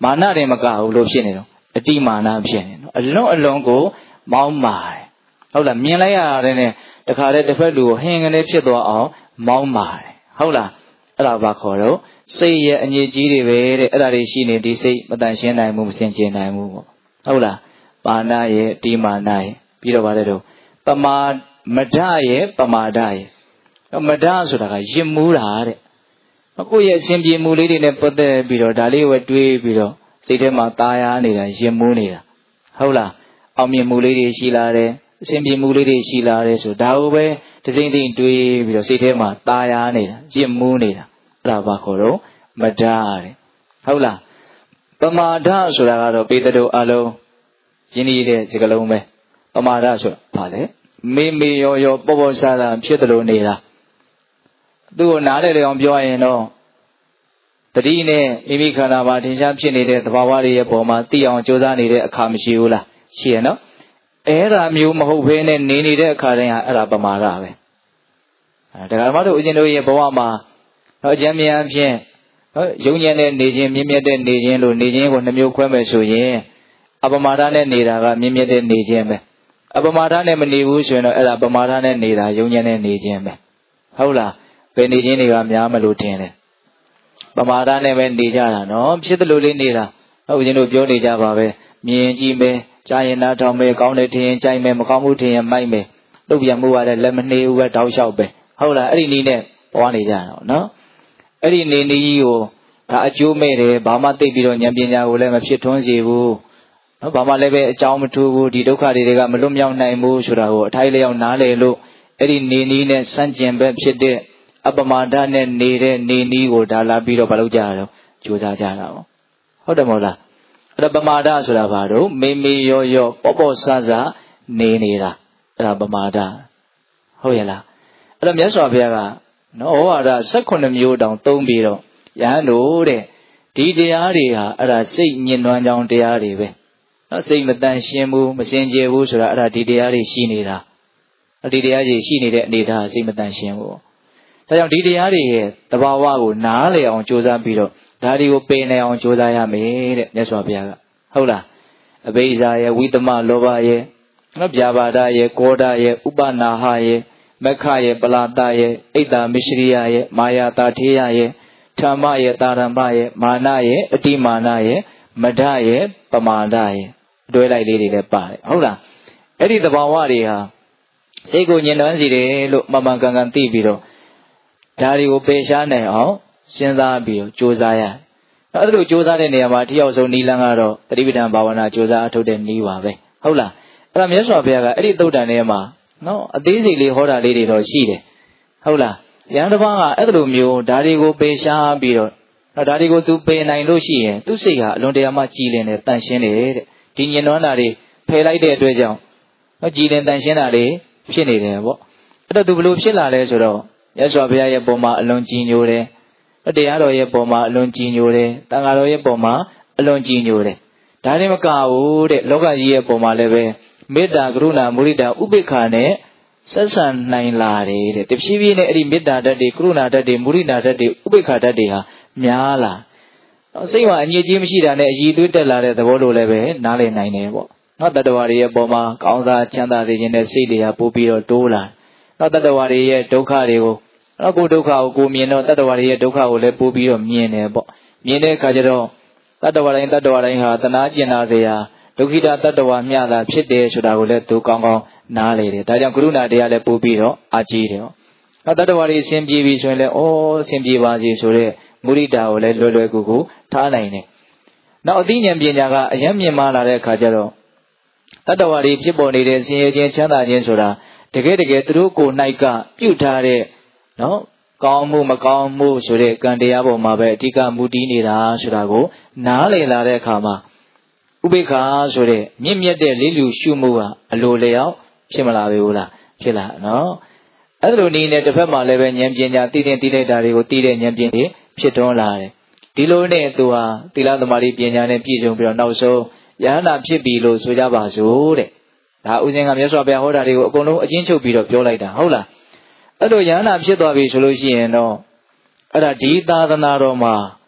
မာနတွေမကဘူးလို့ဖြစ်နေတော့အတိမာနဖြစ်နေနော်အလွန်အလွန်ကိုမောင်းမာတယ်ဟုတ်လားမြင်လိုက်ရတဲ့နဲ့တခါတည်းတစ်ဖက်လူကိုဟင်ကနေဖြစ်သွားအောင်မောင်းမာတယ်ဟုတ်လားအဲ့ဒါဘာခေါ်တော့စိတ်ရဲ့အငြိကြီးတွေပဲတဲ့အဲ့ဒါတွေရှိနေဒီစိတ်မတန်ရှင်းနိုင်ဘူးမစင်ကြင်နိုင်ဘူးပေါ့ဟုတ်လားမာနရဲ့အတိမာနရဲ့ပြီးတော့ဗါတဲ့တော့ပမာမဒရဲ့ပမာဒရဲ့မဒဆိုတာကယစ်မူးတာတဲ့ကိုယ့်ရဲ့အစဉ်ပြေမှုလေးတွေနဲ့ပတ်သက်ပြီးတော့ဒါလေးဝယ်တွေးပြီးတော့စိတ်ထဲမှာตาရနေတာယစ်မူးနေတာဟုတ်လားအောင်မြင်မှုလေးတွေရှိလာတယ်အစဉ်ပြေမှုလေးတွေရှိလာတယ်ဆိုဒါကိုပဲတစိမ့်သိမ့်တွေးပြီးတော့စိတ်ထဲမှာตาရနေတာယစ်မူးနေတာအဲ့ဒါဘာခေါ်တော့မဒတဲ့ဟုတ်လားပမာဒဆိုတာကတော့ပေတ္တုအလုံးရင်းနှီးတဲ့စကားလုံးပဲပမာဒဆိုတာဘာလဲမေမေရောရောပေါ်ပေါ်ဆာဆာဖြစ်တယ်လို့နေတာသူ့ကိုနားလည်အောင်ပြောရင်တော့တတိနဲ့မိမိခန္ဓာမှာထင်ရှားဖြစ်နေတဲ့သဘာဝတွေရဲ့ပုံမှာသိအောင်ကြိုးစားနေတဲ့အခါမရှိဘူးလားရှိရနော်အဲ့ဒါမျိုးမဟုတ်ဘဲနဲ့နေနေတဲ့အခါတိုင်းဟာအဲ့ဒါပမာဒပဲအဲဒါကမှတို့ဦးဇင်းတို့ရဲ့ဘဝမှာတော့အကျဉ်းများဖြင့်ဟောယုံညံ့တဲ့နေခြင်းမြင့်မြတ်တဲ့နေခြင်းလို့နေခြင်းကိုနှမျိုးခွဲမယ်ဆိုရင်အပမာဒနဲ့နေတာကမြင့်မြတ်တဲ့နေခြင်းပဲအပမာဒနဲ့မနေဘူးဆိုရင်တော့အဲ့ဒါပမာဒနဲ့နေတာယုံညံ့တဲ့နေခြင်းပဲဟုတ်လားဘယ်နေခြင်းတွေကများမလို့ထင်တယ်ပမာဒနဲ့ပဲနေကြတာနော်ဖြစ်တယ်လို့လေးနေတာဟုတ်ဦးဇင်းတို့ပြောနေကြပါပဲမြင်ကြည့်မယ်ကြားရင်နားထောင်မယ်ကောင်းတယ်ထင်ရင်ကြိုက်မယ်မကောင်းမှုထင်ရင်မိုက်မယ်တုတ်ပြန်မှုကလည်းလက်မနှေးဘူးပဲတောက်လျှောက်ပဲဟုတ်လားအဲ့ဒီနည်းနဲ့ပွားနေကြတာနော်အဲ့ဒီနေနည်းကြီးကိုဒါအကျိုးမဲ့တယ်ဘာမှသိပြီးတော့ဉာဏ်ပညာကိုလည်းမဖြစ်ထွန်းစေဘူးနော်ဘာမှလည်းပဲအကြောင်းမထူးဘူးဒီဒုက္ခတွေကမလွတ်မြောက်နိုင်ဘူးဆိုတာကိုအထိုက်လျောက်နားလည်လို့အဲ့ဒီနေနည်းနဲ့စန့်ကျင်ဘက်ဖြစ်တဲ့အပမာဒနဲ့နေတဲ့နေနည်းကိုဒါလာပြီးတော့မလုပ်ကြရတော့ကြိုးစားကြတာပေါ့ဟုတ်တယ်မဟုတ်လားအဲ့ဒါပမာဒဆိုတာဘာလို့မေမေရောရောပေါ့ပေါ့ဆဆနေနေတာအဲ့ဒါပမာဒဟုတ်ရဲ့လားအဲ့တော့မြတ်စွာဘုရားကနော်ဩဝါဒ၁၈မျိုးတောင်သုံးပြီးတော့ယဟန်တို့တဲ့ဒီတရားတွေဟာအဲ့ဒါစိတ်ညှဉ်းနှွမ်းကြောင်းတရားတွေပဲနော်စိတ်မတန်ရှင်းဘူးမစင်ကြယ်ဘူးဆိုတာအဲ့ဒါဒီတရားတွေရှိနေတာဒီတရားကြီးရှိနေတဲ့အနေထားစိတ်မတန်ရှင်းဘူးဒါကြောင့်ဒီတရားတွေရဲ့သဘာဝကိုနားလည်အောင်ကြိုးစားပြီးတော့ဒါတွေကိုပင်နိုင်အောင်ကြိုးစားရမယ်တဲ့မြတ်စွာဘုရားကဟုတ်လားအဘိဇာရဲ့ဝိသမလောဘရဲ့နော်ဗျာပါဒရဲ့ကောဒရဲ့ဥပနာဟရဲ့မက္ခရဲ့ပလာတရဲ့အိတ်တာမစ္စရိယရဲ့မာယာတာထေယရဲ့ဓမ္မရဲ့တာရမ္ပရဲ့မာနရဲ့အတိမာနရဲ့မဒရဲ့ပမာဒရဲ့အတွဲလိုက်လေးတွေလည်းပါတယ်ဟုတ်လားအဲ့ဒီသဘာဝတွေဟာစိတ်ကိုညှဉ်းနှွမ်းစေတယ်လို့မမှန်ကန်ကန်သိပြီးတော့ဒါတွေကိုပယ်ရှားနိုင်အောင်စဉ်းစားပြီးတော့ကြိုးစားရတယ်။အဲ့ဒါလိုကြိုးစားတဲ့နေရာမှာထိရောက်ဆုံးနည်းလမ်းကတော့တတိပဋ္ဌာန်ဘာဝနာကြိုးစားအထုတ်တဲ့နည်းပါပဲ။ဟုတ်လား။အဲ့ဒါမြတ်စွာဘုရားကအဲ့ဒီသုတ်တန်ထဲမှာနော်အသေးစိတ်လေးဟောတာလေးတွေတော့ရှိတယ်။ဟုတ်လား။ယဟန်တစ်ပါးကအဲ့ဒါလိုမျိုးဒါတွေကိုပယ်ရှားပြီးတော့နော်ဒါတွေကိုသူပယ်နိုင်လို့ရှိရင်သူ့စိတ်ကအလွန်တရာမှကြည်လင်တယ်တန့်ရှင်းတယ်တဲ့။ဒီညင်နွမ်းတာတွေဖယ်လိုက်တဲ့အတွက်ကြောင့်နော်ကြည်လင်တန့်ရှင်းတာတွေဖြစ်နေတယ်ပေါ့။အဲ့တော့သူဘလို့ဖြစ်လာလဲဆိုတော့မြတ်စွာဘုရားရဲ့ပုံမှာအလွန်ကြည်ညိုတယ်။တရားတော်ရဲ့ပုံမှာအလွန်ကြည်ညိုတယ်။တန်ခါတော်ရဲ့ပုံမှာအလွန်ကြည်ညိုတယ်။ဒါနဲ့မကဘူးတဲ့လောကကြီးရဲ့ပုံမှာလည်းပဲမေတ္တာကရုဏာမုဒိတာဥပေက္ခနဲ့ဆက်ဆံနိုင်လာတယ်တဲ့။တဖြည်းဖြည်းနဲ့အဲ့ဒီမေတ္တာဓာတ်တွေကရုဏာဓာတ်တွေမုဒိတာဓာတ်တွေဥပေက္ခဓာတ်တွေဟာများလာ။နော်စိတ်မှာအငြိကြီးမရှိတာနဲ့အည်သွေးတက်လာတဲ့သဘောလိုလည်းပဲနားလည်နိုင်တယ်ပေါ့။နော်တတ္တဝါတွေရဲ့ပုံမှာကောင်းစားချမ်းသာစေခြင်းနဲ့စိတ်တွေကပို့ပြီးတော့တိုးလာ။နော်တတ္တဝါတွေရဲ့ဒုက္ခတွေကိုနော်ကိုဒုက္ခကိုကိုမြင်တော့တတ္တဝါတွေရဲ့ဒုက္ခကိုလည်းပို့ပြီးတော့မြင်တယ်ပေါ့မြင်တဲ့အခါကျတော့တတ္တဝါတိုင်းတတ္တဝါတိုင်းဟာတနာကျင်နာစရာဒုက္ခိတတတ္တဝါမျှတာဖြစ်တယ်ဆိုတာကိုလည်းသူကောင်းကောင်းနားလေတယ်ဒါကြောင့်ကရုဏာတရားလည်းပို့ပြီးတော့အာကြည့်တယ်ပေါ့နော်တတ္တဝါတွေအစဉ်ပြေပြီဆိုရင်လည်းဩအစဉ်ပြေပါစေဆိုတဲ့မုဒိတာကိုလည်းလွယ်လွယ်ကူကူထားနိုင်တယ်နောက်အသိဉာဏ်ပညာကအယံမြင်မာလာတဲ့အခါကျတော့တတ္တဝါတွေဖြစ်ပေါ်နေတဲ့ဆင်းရဲခြင်းချမ်းသာခြင်းဆိုတာတကယ်တကယ်သူတို့ကိုယ်၌ကပြုထားတဲ့နော်ကောင်းမှုမကောင်းမှုဆိုတဲ့ကံတရားပေါ်မှာပဲအဓိကမူတည်နေတာဆိုတာကိုနားလည်လာတဲ့အခါမှာဥပေက္ခဆိုတဲ့မြင့်မြတ်တဲ့လေးလူရှုမှုဟာအလိုလျောက်ဖြစ်မလာပေဘူးလားဖြစ်လာနော်အဲ့လိုနည်းနဲ့တစ်ဖက်မှာလည်းပဲဉာဏ်ပညာသိတဲ့သိတဲ့ဓာတ်တွေကိုသိတဲ့ဉာဏ်ပညာဖြစ်ထွန်းလာတယ်ဒီလိုနဲ့သူဟာသီလသမာဓိပညာနဲ့ပြည့်စုံပြီးတော့နောက်ဆုံးယဟန္တာဖြစ်ပြီလို့ဆိုကြပါစို့တဲ့ဒါဥစဉ်ကမြတ်စွာဘုရားဟောတာတွေကိုအကုန်လုံးအချင်းချုပ်ပြီးတော့ပြောလိုက်တာဟုတ်လားအဲ့လိုယဟန္တာဖြစ်သွားပြီဆိုလို့ရှိရင်တော့အဲ့ဒါဒီသာသနာတော်မှာ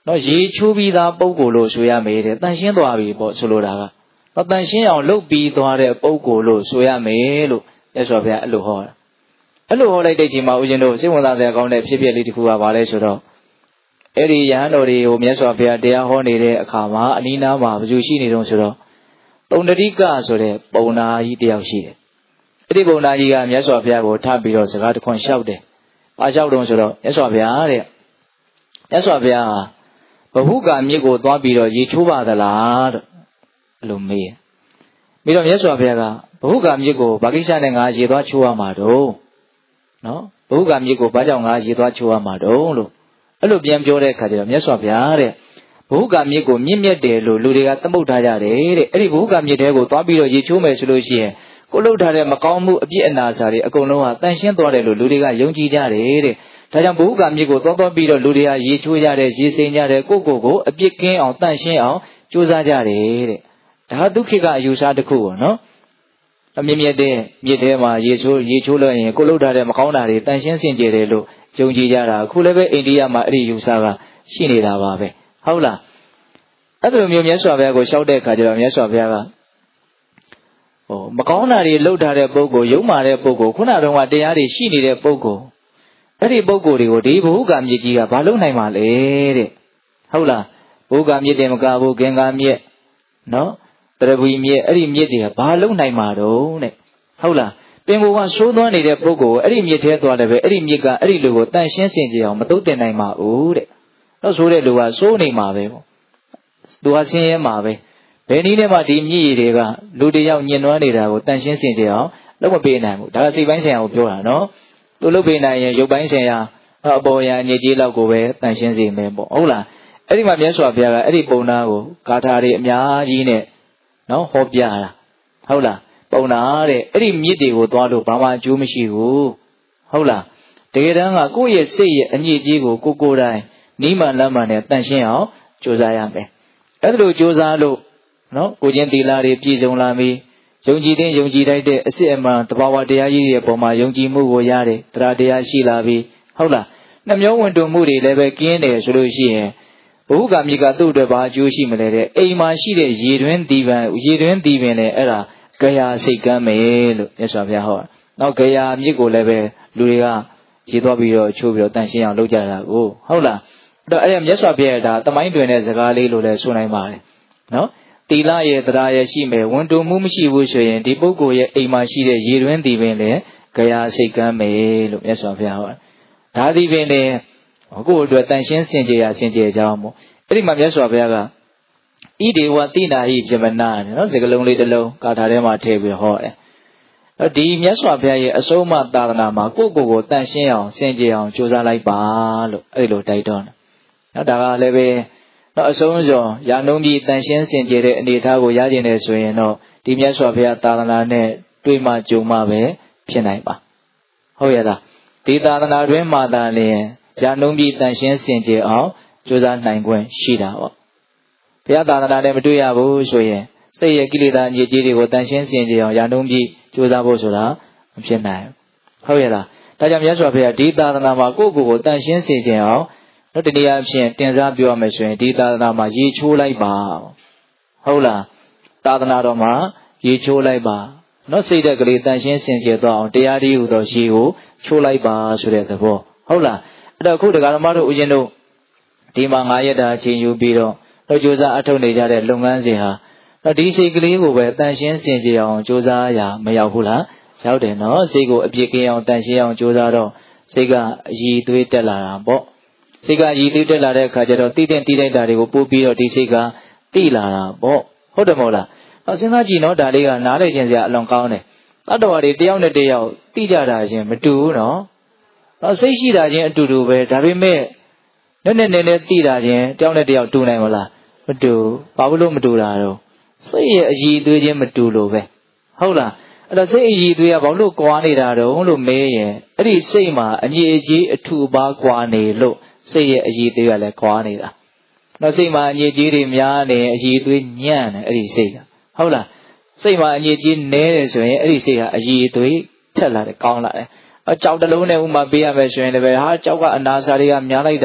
နော်ရေချိုးပြီးသားပုံကိုလို့ဆိုရမယ်တဲ့တန်ရှင်းသွားပြီပေါ့ဆိုလိုတာကတော့တန်ရှင်းအောင်လုပ်ပြီးသွားတဲ့ပုံကိုလို့ဆိုရမယ်လို့မြတ်စွာဘုရားအဲ့လိုဟောတာအဲ့လိုဟောလိုက်တဲ့ချိန်မှာဦးဇင်းတို့စိတ်ဝင်စားတဲ့အကောင်းတဲ့ဖြစ်ဖြစ်လေးတစ်ခုကပါလဲဆိုတော့အဲ့ဒီယဟန်တော်တွေကိုမြတ်စွာဘုရားတရားဟောနေတဲ့အခါမှာအနိနာမှာဘယ်သူရှိနေတုံးဆိုတော့တုံတတိကဆိုတဲ့ပုံနာကြီးတယောက်ရှိတယ်အဲ့ဒီပုံနာကြီးကမြတ်စွာဘုရားကိုထပ်ပြီးတော့စကားတစ်ခွန်းလျှောက်တယ်ဘာလျှောက်တုံးဆိုတော့မြတ်စွာဘုရားတဲ့မြတ်စွာဘုရားဘဟုကာမြစ်ကိုသွားပြီးတော့ရေချိုးပါသလားတဲ့အဲ့လိုမေးပြီးတော့မြတ်စွာဘုရားကဘဟုကာမြစ်ကိုဘာကိစ္စနဲ့ငါရေသွားချိုးရမှာတော့နော်ဘဟုကာမြစ်ကိုဘာကြောင့်ငါရေသွားချိုးရမှာတော့လို့အဲ့လိုပြန်ပြောတဲ့အခါကျတော့မြတ်စွာဘုရားတဲ့ဘဟုကာမြစ်ကိုမြင့်မြတ်တယ်လို့လူတွေကသမုတ်ထားကြတယ်တဲ့အဲ့ဒီဘဟုကာမြစ်တဲကိုသွားပြီးတော့ရေချိုးမယ်ဆိုလို့ရှိရင်ကိုလှုပ်ထားတဲ့မကောင်းမှုအပြစ်အနာစာတွေအကုန်လုံးဟာတန်ရှင်းသွားတယ်လို့လူတွေကယုံကြည်ကြတယ်တဲ့ဒါကြောင့်ဘဟုကာမြစ်ကိုသွားသွားပြီးတော့လူတွေကရေချိုးကြတယ်ရေစိမ်ကြတယ်ကိုယ့်ကိုယ်ကိုအပြစ်ကင်းအောင်တန်ရှင်းအောင်ကြိုးစားကြတယ်တဲ့ဒါဒုက္ခိကအယူဆတစ်ခုပေါ့နော်အမြင့်မြတ်တဲ့မြစ်ထဲမှာရေချိုးရေချိုးလို့ရင်ကိုလှုပ်ထားတဲ့မကောင်းတာတွေတန်ရှင်းစင်ကြယ်တယ်လို့ယုံကြည်ကြတာအခုလည်းပဲအိန္ဒိယမှာအဲ့ဒီယူဆကရှိနေတာပါပဲဟုတ်လားအဲ့လိုမျိုးမြတ်စွာဘုရားကိုရှောက်တဲ့အခါကျတော့မြတ်စွာဘုရားကဟိုမကောင်းတာတွေလှုပ်ထားတဲ့ပုဂ္ဂိုလ်ယုံမာတဲ့ပုဂ္ဂိုလ်ခုနတုန်းကတရားတွေရှိနေတဲ့ပုဂ္ဂိုလ်အဲ့ဒီပုဂ္ဂိုလ်တွေကိုဒီဘဟုကာမြစ်ကြီးကဘာလုပ်နိုင်မှာလဲတဲ့ဟုတ်လားဘဟုကာမြစ်တယ်မကဘူးဂင်္ဂါမြစ်နော်တရပူမြစ်အဲ့ဒီမြစ်တွေကဘာလုပ်နိုင်မှာတော့တဲ့ဟုတ်လားပင်ကိုယ်ကဆိုးသွမ်းနေတဲ့ပုဂ္ဂိုလ်အဲ့ဒီမြစ်ထဲသွားတယ်ပဲအဲ့ဒီမြစ်ကအဲ့ဒီလူကိုတန်ရှင်းစင်ကြယ်အောင်မတုတ်တင်နိုင်ပါဘူးတဲ့တော့ဆိုတဲ့လူကစိုးနေမှာပဲပေါ့သူကဆင်းရဲမှာပဲဘယ်နည်းနဲ့မှဒီမြစ်ရည်တွေကလူတယောက်ညှဉ်းနှွမ်းနေတာကိုတန်ရှင်းစင်ကြယ်အောင်လုပ်မပေးနိုင်ဘူးဒါကစိတ်ပိုင်းဆိုင်ရာကိုပြောတာနော်သူလုပ်ပေးနိုင်ရင်ရုပ်ပိုင်းဆိုင်ရာအပေါ်ရာညစ်ကြေးလောက်ကိုပဲတန်ရှင်းစေမယ်ပေါ့ဟုတ်လားအဲ့ဒီမှာမြတ်စွာဘုရားကအဲ့ဒီပုံနာကိုဂါထာတွေအများကြီးနဲ့နော်ဟောပြတာဟုတ်လားပုံနာတဲ့အဲ့ဒီမြစ်တွေကိုသွားလို့ဘာမှအကျိုးမရှိဘူးဟုတ်လားတကယ်တမ်းကကိုယ့်ရဲ့စိတ်ရဲ့အညစ်အကြေးကိုကိုကိုယ်တိုင်နိမန်လမ်းမှန်နဲ့တန်ရှင်းအောင်ကြိုးစားရမယ်အဲ့ဒါလိုကြိုးစားလို့နော်ကိုချင်းသီလတွေပြည့်စုံလာပြီယုံကြည်တဲ့ယုံကြည်တတ်တဲ့အစစ်အမှန်တဘာဝတရားကြီးရဲ့ပုံမှာယုံကြည်မှုကိုရတယ်တရားတရားရှိလာပြီဟုတ်လားနှမျောဝင်တုံမှုတွေလည်းပဲကင်းတယ်ဆိုလို့ရှိရင်ဘဟုကာမြစ်ကသူ့အတွက်ဘာအကျိုးရှိမလဲတဲ့အိမ်မှာရှိတဲ့ရေတွင်းဒီပန်ရေတွင်းဒီပင်လည်းအဲ့ဒါဂယာစိတ်ကမ်းမယ်လို့မြတ်စွာဘုရားဟောနောက်ဂယာမြစ်ကိုလည်းပဲလူတွေကရေသွားပြီးတော့ချိုးပြီးတော့တန်ရှင်းအောင်လုပ်ကြတာကိုဟုတ်လားအဲ့တော့အဲ့ဒီမြတ်စွာဘုရားဒါတမိုင်းတွင်တဲ့စကားလေးလို့လည်းဆိုနိုင်ပါတယ်နော်တီလာရဲ့တရားရဲ့ရှိမယ်ဝန်တုံမှုမရှိဘူးဆိုရင်ဒီပုဂ္ဂိုလ်ရဲ့အိမ်မှာရှိတဲ့ရေတွင်းဒီပင်လည်းဂယာစိတ်ကမ်းမယ်လို့မြတ်စွာဘုရားဟောဒါဒီပင်လည်းကိုယ့်အတွက်တန်ရှင်းစင်ကြယ်ရစင်ကြယ်ကြအောင်မို့အဲ့ဒီမှာမြတ်စွာဘုရားကဣဒေဝတိနာဟိပြမနာနော်စကလုံးလေးတစ်လုံးကာထာထဲမှာထည့်ပြီးဟောတယ်။ဒီမြတ်စွာဘုရားရဲ့အဆုံးအမသာသနာမှာကိုယ့်ကိုယ်ကိုတန်ရှင်းအောင်စင်ကြယ်အောင်ကြိုးစားလိုက်ပါလို့အဲ့လိုတိုက်တွန်းတယ်။နော်ဒါကလည်းပဲနော်အဆုံးစွန်ရာနှုံးပြီးတန်ရှင်းစင်ကြယ်တဲ့အနေအထားကိုရကျင်နေဆိုရင်တော့ဒီမြတ်စွာဘုရားသာသနာနဲ့တွေ့မှကြုံမှပဲဖြစ်နိုင်ပါ။ဟုတ်ရဲ့လားဒီသာသနာတွင်မှသာလျှင်ရာနှုံးပြီးတန်ရှင်းစင်ကြယ်အောင်ကြိုးစားနိုင်ခွင့်ရှိတာပေါ့ဘုရားသာသနာနဲ့မတွေ့ရဘူးဆိုရင်စိတ်ရဲ့ကိလေသာညစ်ကြေးတွေကိုတန်ရှင်းစင်ကြယ်အောင်ရာနှုံးပြီးကြိုးစားဖို့ဆိုတာမဖြစ်နိုင်ဘူးဟုတ်ရဲ့လားဒါကြောင့်မြတ်စွာဘုရားဒီသာသနာမှာကိုယ့်ကိုယ်ကိုတန်ရှင်းစင်ကြယ်အောင်တို့တနည်းအားဖြင့်တင်စားပြောရမယ်ဆိုရင်ဒီသာသနာမှာရေချိုးလိုက်ပါဟုတ်လားသာသနာတော်မှာရေချိုးလိုက်ပါနော်စိတ်ဓာတ်ကလေးတန်ရှင်းစင်ကြယ်သွားအောင်တရားတည်းဟူသောရေကိုချိုးလိုက်ပါဆိုတဲ့သဘောဟုတ်လားအဲ့တော့အခုတရားဓမ္မတို့ဦးဇင်းတို့ဒီမှာငါးရက်တာအချိန်ယူပြီးတော့တို့ကြိုးစားအထောက်နေကြတဲ့လုပ်ငန်းစဉ်ဟာတော့ဒီစိတ်ကလေးကိုပဲတန်ရှင်းစင်ကြယ်အောင်ကြိုးစားရမရောက်ဘူးလားရောက်တယ်နော်စိတ်ကိုအပြစ်ကင်းအောင်တန်ရှင်းအောင်ကြိုးစားတော့စိတ်ကအရည်သွေးတက်လာတာပေါ့စိတ်ကအရည်သွေးတက်လာတဲ့အခါကျတော့တိတဲ့တိလိုက်တာတွေကိုပို့ပြီးတော့ဒီစိတ်ကတိလာတာပေါ့ဟုတ်တယ်မဟုတ်လားတော့စဉ်းစားကြည့်နော်ဒါလေးကနားလည်ခြင်းစရာအလွန်ကောင်းတယ်တတ္တဝါတွေတယောက်နဲ့တယောက်တိကြတာချင်းမတူဘူးနော်တော့စိတ်ရှိတာချင်းအတူတူပဲဒါပေမဲ့နည်းနည်းနည်းနည်းတိတာချင်းတယောက်နဲ့တယောက်တူနိုင်မလားမတူဘာလို့မတူတာတော့စိတ်ရဲ့အရည်အသွေးချင်းမတူလို့ပဲဟုတ်လားအဲ့တော့စိတ်အရည်အသွေးကဘာလို့ကွာနေတာတော့လို့မေးရင်အဲ့ဒီစိတ်မှာအငြိအကျေးအထူပါကွာနေလို့စိတ်ရဲ့အရည်အသွေးကလည်းကွာနေတာတော့စိတ်မှာအငြိအကျေးတွေများနေအရည်အသွေးညံ့တယ်အဲ့ဒီစိတ်ကဟုတ်လားစိတ်မှာအငြိအကျေးနည်းတယ်ဆိုရင်အဲ့ဒီစိတ်ကအရည်အသွေးထက်လာတယ်ကောင်းလာတယ်အကြောက်တလုံးနဲ့ဥမာပေးရမယ်ဆိုရင်လည်းဟာကြောက်ကအနာစာတွေကများလိုက်တာ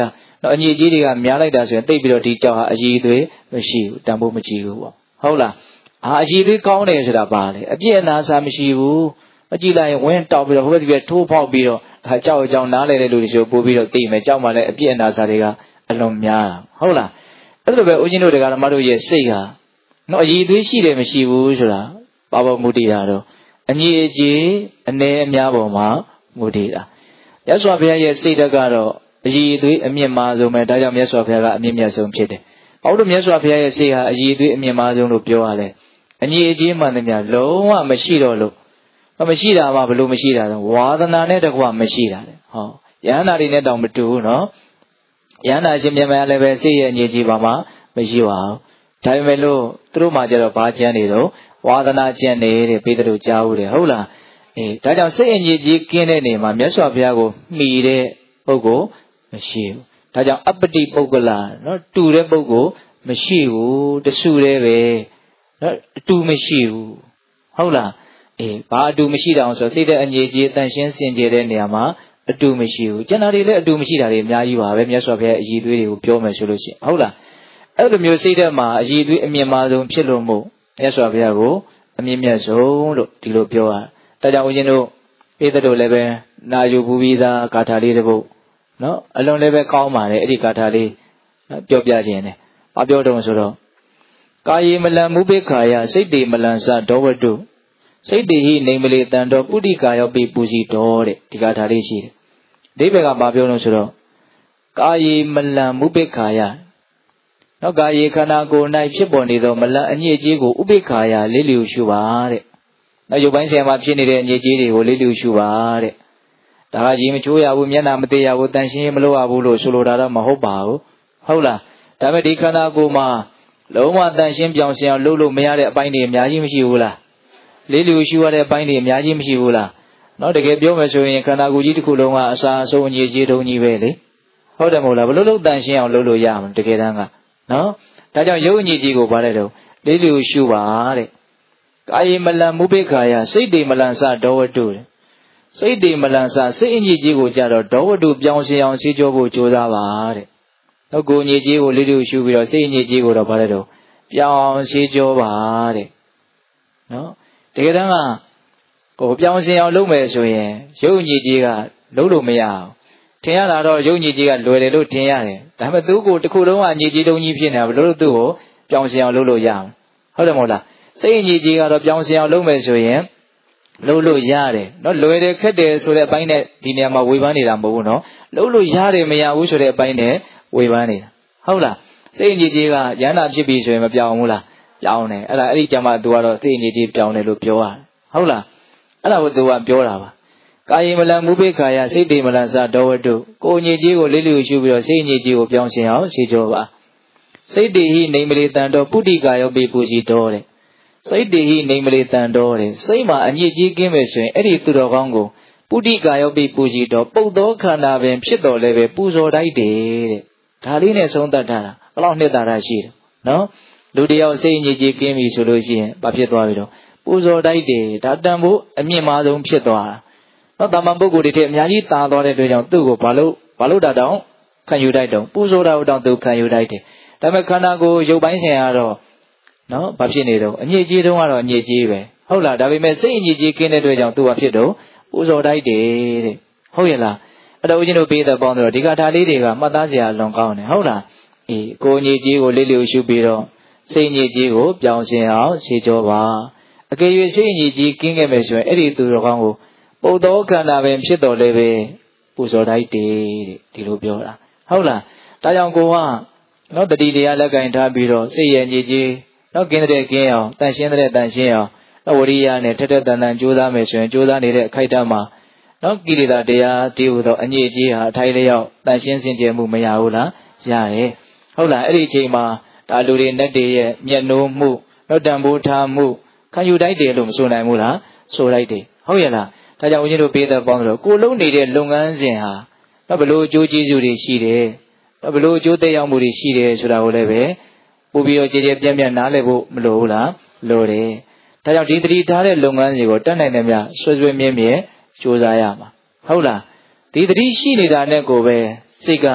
အညီကြီးတွေကများလိုက်တာဆိုရင်သိပြီးတော့ဒီကြောက်ဟာအည်သွေးမရှိဘူးတန်ဖို့မကြည့်ဘူးပေါ့ဟုတ်လားအာအည်သွေးကောင်းတယ်ဆိုတာပါလေအပြည့်အနာစာမရှိဘူးမကြည့်လိုက်ရင်ဝင်းတောက်ပြီးတော့ဟိုဘက်ဒီဘက်ထိုးဖောက်ပြီးတော့ဒါကြောက်အကြောင်းနားလဲတဲ့လူတွေဆိုပို့ပြီးတော့သိမယ်ကြောက်မှလည်းအပြည့်အနာစာတွေကအလွန်များတာဟုတ်လားအဲ့လိုပဲဦးဇင်းတို့တွေကဓမ္မတို့ရဲ့စိတ်ဟာနော်အည်သွေးရှိတယ်မရှိဘူးဆိုတာပါပေါ်မူတည်တာတော့အညီအကျေအနေအများပေါ်မှာမူတည်တာမြတ်စွာဘုရားရဲ့စိတ်ဓာတ်ကတော့အည်သွေးအမြင့်မားဆုံးပဲဒါကြောင့်မြတ်စွာဘုရားကအမြင့်မြတ်ဆုံးဖြစ်တယ်။ဘာလို့မြတ်စွာဘုရားရဲ့စိတ်ဟာအည်သွေးအမြင့်မားဆုံးလို့ပြောရလဲ။အညီအကျေမှန်သမျှလုံးဝမရှိတော့လို့မရှိတာမှဘလို့မရှိတာလဲဝါသနာနဲ့တကွမရှိတာလေ။ဟောယဟန္တာတွေနဲ့တောင်မတူဘူးနော်။ယဟန္တာရှင်မြတ်များလည်းပဲစိတ်ရဲ့အညီအကျေပါမှမရှိပါဘူး။ဒါပေမဲ့လို့သူတို့မှကျတော့ဘာကျမ်းနေတော့ဝါသနာကျင့်နေတဲ့ပေတရုကြားဦးတယ်ဟုတ်လားအေးဒါကြောင့်စိတ်အငြိကြီးကင်းတဲ့နေမှာမြတ်စွာဘုရားကိုမှီတဲ့ပုဂ္ဂိုလ်မရှိဘူးဒါကြောင့်အပ္ပတိပုဂ္ဂလနော်တူတဲ့ပုဂ္ဂိုလ်မရှိဘူးတဆူတည်းပဲနော်အတူမရှိဘူးဟုတ်လားအေးဘာအတူမရှိတာအောင်ဆိုစိတ်တဲ့အငြိကြီးတန်ရှင်းစင်ကြယ်တဲ့နေရာမှာအတူမရှိဘူးကျန်တာတွေလည်းအတူမရှိတာတွေအများကြီးပါပဲမြတ်စွာဘုရားအည်သွေးတွေကိုပြောမယ်ဆိုလို့ရှိရင်ဟုတ်လားအဲ့လိုမျိုးစိတ်ထဲမှာအည်သွေးအမြင့်မားဆုံးဖြစ်လို့မို့မြတ်စွာဘုရားကိုအမြင့်မြတ်ဆုံးလို့ဒီလိုပြောတာဒါကြောင့်ဦးဇင်းတို့ပိဿတို့လည်းပဲနာယူပူပြီးသားဂါထာလေးတစ်ပုဒ်နော်အလုံးလည်းပဲကောင်းပါတယ်အဲ့ဒီဂါထာလေးပြောပြခြင်းနဲ့ဘာပြောတော့ဆိုတော့ကာယေမလံမုပိခာယစိတ်တေမလံစဒောဝတုစိတ်တေဟိနေမလေတန်တော်ပုတိကာယောပိပူစီတော်တဲ့ဒီဂါထာလေးရှိတယ်အဓိပ္ပာယ်ကဘာပြောလို့ဆိုတော့ကာယေမလံမုပိခာယနော်ကာယေခန္ဓာကိုယ်၌ဖြစ်ပေါ်နေသောမလံအညစ်အကြေးကိုဥပိ္ပခာယလေးလျူရှုပါတဲ့။နောက်ရုပ်ပိုင်းဆိုင်မှာဖြစ်နေတဲ့အညစ်အကြေးတွေကိုလေးလျူရှုပါတဲ့။ဒါကရေမချိုးရဘူးမျက်နှာမသေးရဘူးတန်ရှင်းမလုပ်ရဘူးလို့ဆိုလိုတာတော့မဟုတ်ပါဘူး။ဟုတ်လား။ဒါပေမဲ့ဒီခန္ဓာကိုယ်မှာလုံးဝတန်ရှင်းပြောင်းရှင်းအောင်လုပ်လို့မရတဲ့အပိုင်းတွေအများကြီးမရှိဘူးလား။လေးလျူရှုရတဲ့အပိုင်းတွေအများကြီးမရှိဘူးလား။နော်တကယ်ပြောမယ်ဆိုရင်ခန္ဓာကိုယ်ကြီးတစ်ခုလုံးကအစာအဆုံးအညစ်အကြေးတုံးကြီးပဲလေ။ဟုတ်တယ်မဟုတ်လားဘလို့လို့တန်ရှင်းအောင်လုပ်လို့ရမှာတကယ်တမ်းကနော်ဒါကြောင့်ယုတ်အညစ်ကြီးကိုဗါတဲ့တော့လေးလျူရှုပါတဲ့ကာယေမလံမုပိခာယစိတ်တေမလံစဒောဝတုတဲ့စိတ်တေမလံစစိတ်အညစ်ကြီးကိုကြတော့ဒောဝတုပြောင်းရှင်းအောင်ဆေးကြောဖို့ကြိုးစားပါတဲ့တော့ကိုယ်အညစ်ကြီးကိုလေးလျူရှုပြီးတော့စိတ်အညစ်ကြီးကိုတော့ဗါတဲ့တော့ပြောင်းအောင်ဆေးကြောပါတဲ့နော်တကယ်တမ်းကဟိုပြောင်းရှင်းအောင်လုပ်မယ်ဆိုရင်ယုတ်အညစ်ကြီးကလုပ်လို့မရအောင်ထင်ရတာတော့ယုံကြည်ကြီးကလွယ်တယ်လို့ထင်ရတယ်ဒါပေမဲ့သူ့ကိုတစ်ခုလုံးကအညစ်အကြေးတုံးကြီးဖြစ်နေတာဘယ်လိုလုပ်သူ့ကိုပြောင်းရှင်းအောင်လုပ်လို့ရအောင်ဟုတ်တယ်မဟုတ်လားစိတ်အညစ်အကြေးကတော့ပြောင်းရှင်းအောင်လုပ်မယ်ဆိုရင်လုပ်လို့ရတယ်နော်လွယ်တယ်ခက်တယ်ဆိုတဲ့အပိုင်းနဲ့ဒီနေရာမှာဝေဖန်နေတာမဟုတ်ဘူးနော်လုပ်လို့ရတယ်မရဘူးဆိုတဲ့အပိုင်းနဲ့ဝေဖန်နေတာဟုတ်လားစိတ်အညစ်အကြေးကရဟန္တာဖြစ်ပြီဆိုရင်မပြောင်းဘူးလားပြောင်းတယ်အဲ့ဒါအဲ့ဒီကြမှာသူကတော့စိတ်အညစ်အကြေးပြောင်းတယ်လို့ပြောရတယ်ဟုတ်လားအဲ့ဒါကိုသူကပြောတာပါကာယေမလံမုပိခာယစိတ်တေမလံစဒောဝတုကိုယ်ညစ်ကြီးကိုလေးလျူရှုပြီးတော့စိတ်ညစ်ကြီးကိုပြောင်းရှင်းအောင်ရှင်းကြောပါစိတ်တေဟိနေမလေတန်တော်ပုတိကာယောပိပူစီတော်တဲ့စိတ်တေဟိနေမလေတန်တော်တဲ့စိတ်မှာအညစ်ကြီးကင်းမယ်ဆိုရင်အဲ့ဒီသူတော်ကောင်းကိုပုတိကာယောပိပူစီတော်ပုတ်သောခန္ဓာပင်ဖြစ်တော်လည်းပဲပူဇော်တိုက်တယ်တဲ့ဒါလေးနဲ့ဆုံးသက်ထားတာဘယ်လောက်နှစ်သာရရှိတယ်နော်လူတယောက်စိတ်ညစ်ကြီးကင်းပြီဆိုလို့ရှိရင်ဘာဖြစ်သွားပြီတော့ပူဇော်တိုက်တယ်ဒါတန်ဖို့အမြင့်မားဆုံးဖြစ်သွားတာနော်တာမန်ပုဂ္ဂိုလ်တွေထက်အများကြီးတာသွားတဲ့အတွက်ကြောင့်သူ့ကိုဘာလို့ဘာလို့တာတောင်ခံယူတိုက်တော့ပူဇော်တာတောင်သူခံယူတိုက်တယ်ဒါပေမဲ့ခန္ဓာကိုယ်ရုပ်ပိုင်းဆိုင်ရာတော့နော်ဘာဖြစ်နေတော့အညစ်အကြေးတုံးကတော့အညစ်အကြေးပဲဟုတ်လားဒါပေမဲ့စိတ်အညစ်အကြေးကင်းတဲ့အတွက်ကြောင့်သူကဖြစ်တော့ပူဇော်တိုက်တယ်တဲ့ဟုတ်ရဲ့လားအဲ့တော့ဦးဇင်းတို့ပေးတဲ့ပေါင်းတော့ဒီကထာလေးတွေကမှတ်သားစရာလွန်ကောင်းတယ်ဟုတ်လားအေးကိုယ်ညစ်အကြေးကိုလေးလေးရှုပြီးတော့စိတ်ညစ်အကြေးကိုပြောင်းရှင်းအောင်ရှင်းကြောပါအကယ်၍စိတ်ညစ်အကြေးကင်းခဲ့မယ်ဆိုရင်အဲ့ဒီသူတော်ကောင်းကိုပုတ်သောခန္ဓာပင်ဖြစ်တော်လည်းပဲပူဇော်တိုက်တယ်တဲ့ဒီလိုပြောတာဟုတ်လားဒါကြောင့်ကိုကနော်တတိတရားလက်ကင်ထားပြီးတော့စိတ်ရဲ့ညစ်ကြေးနော်ကင်းတဲ့ကင်းအောင်တန်ရှင်းတဲ့တန်ရှင်းအောင်နော်ဝရိယနဲ့ထက်ထက်တန်တန်ကြိုးစားမယ်ဆိုရင်ကြိုးစားနေတဲ့အခိုက်အတန့်မှာနော်ကိလေသာတရားတည်ဟူသောအညစ်အကြေးဟာအထိုက်လျောက်တန်ရှင်းစင်ကြယ်မှုမရဘူးလားရတယ်ဟုတ်လားအဲ့ဒီအချိန်မှာဒါလူတွေနဲ့တည်းရဲ့မျက်နှိုးမှုနော်တန်ဖိုးထားမှုခံယူတိုက်တယ်လို့မဆိုနိုင်ဘူးလားဆိုလိုက်တယ်ဟုတ်ရဲ့လားဒါကြောင့်ဦးဇင်းတို့ပေးတဲ့ပေါင်းတော့ကိုလုံးနေတဲ့လုပ်ငန်းစဉ်ဟာတော့ဘလို့အကျိုးကျေးဇူးတွေရှိတယ်တော့ဘလို့အကျိုးသက်ရောက်မှုတွေရှိတယ်ဆိုတာကိုလည်းပဲပို့ပြီးတော့ကြည်ကြဲပြန့်ပြန့်နားလည်ဖို့မလိုဘူးလားလိုတယ်ဒါကြောင့်ဒီတတိထားတဲ့လုပ်ငန်းစဉ်ကိုတတ်နိုင်တယ်များဆွေးဆွေးမြဲမြဲစူးစမ်းရမှာဟုတ်လားဒီတတိရှိနေတာနဲ့ကိုပဲစိတ်က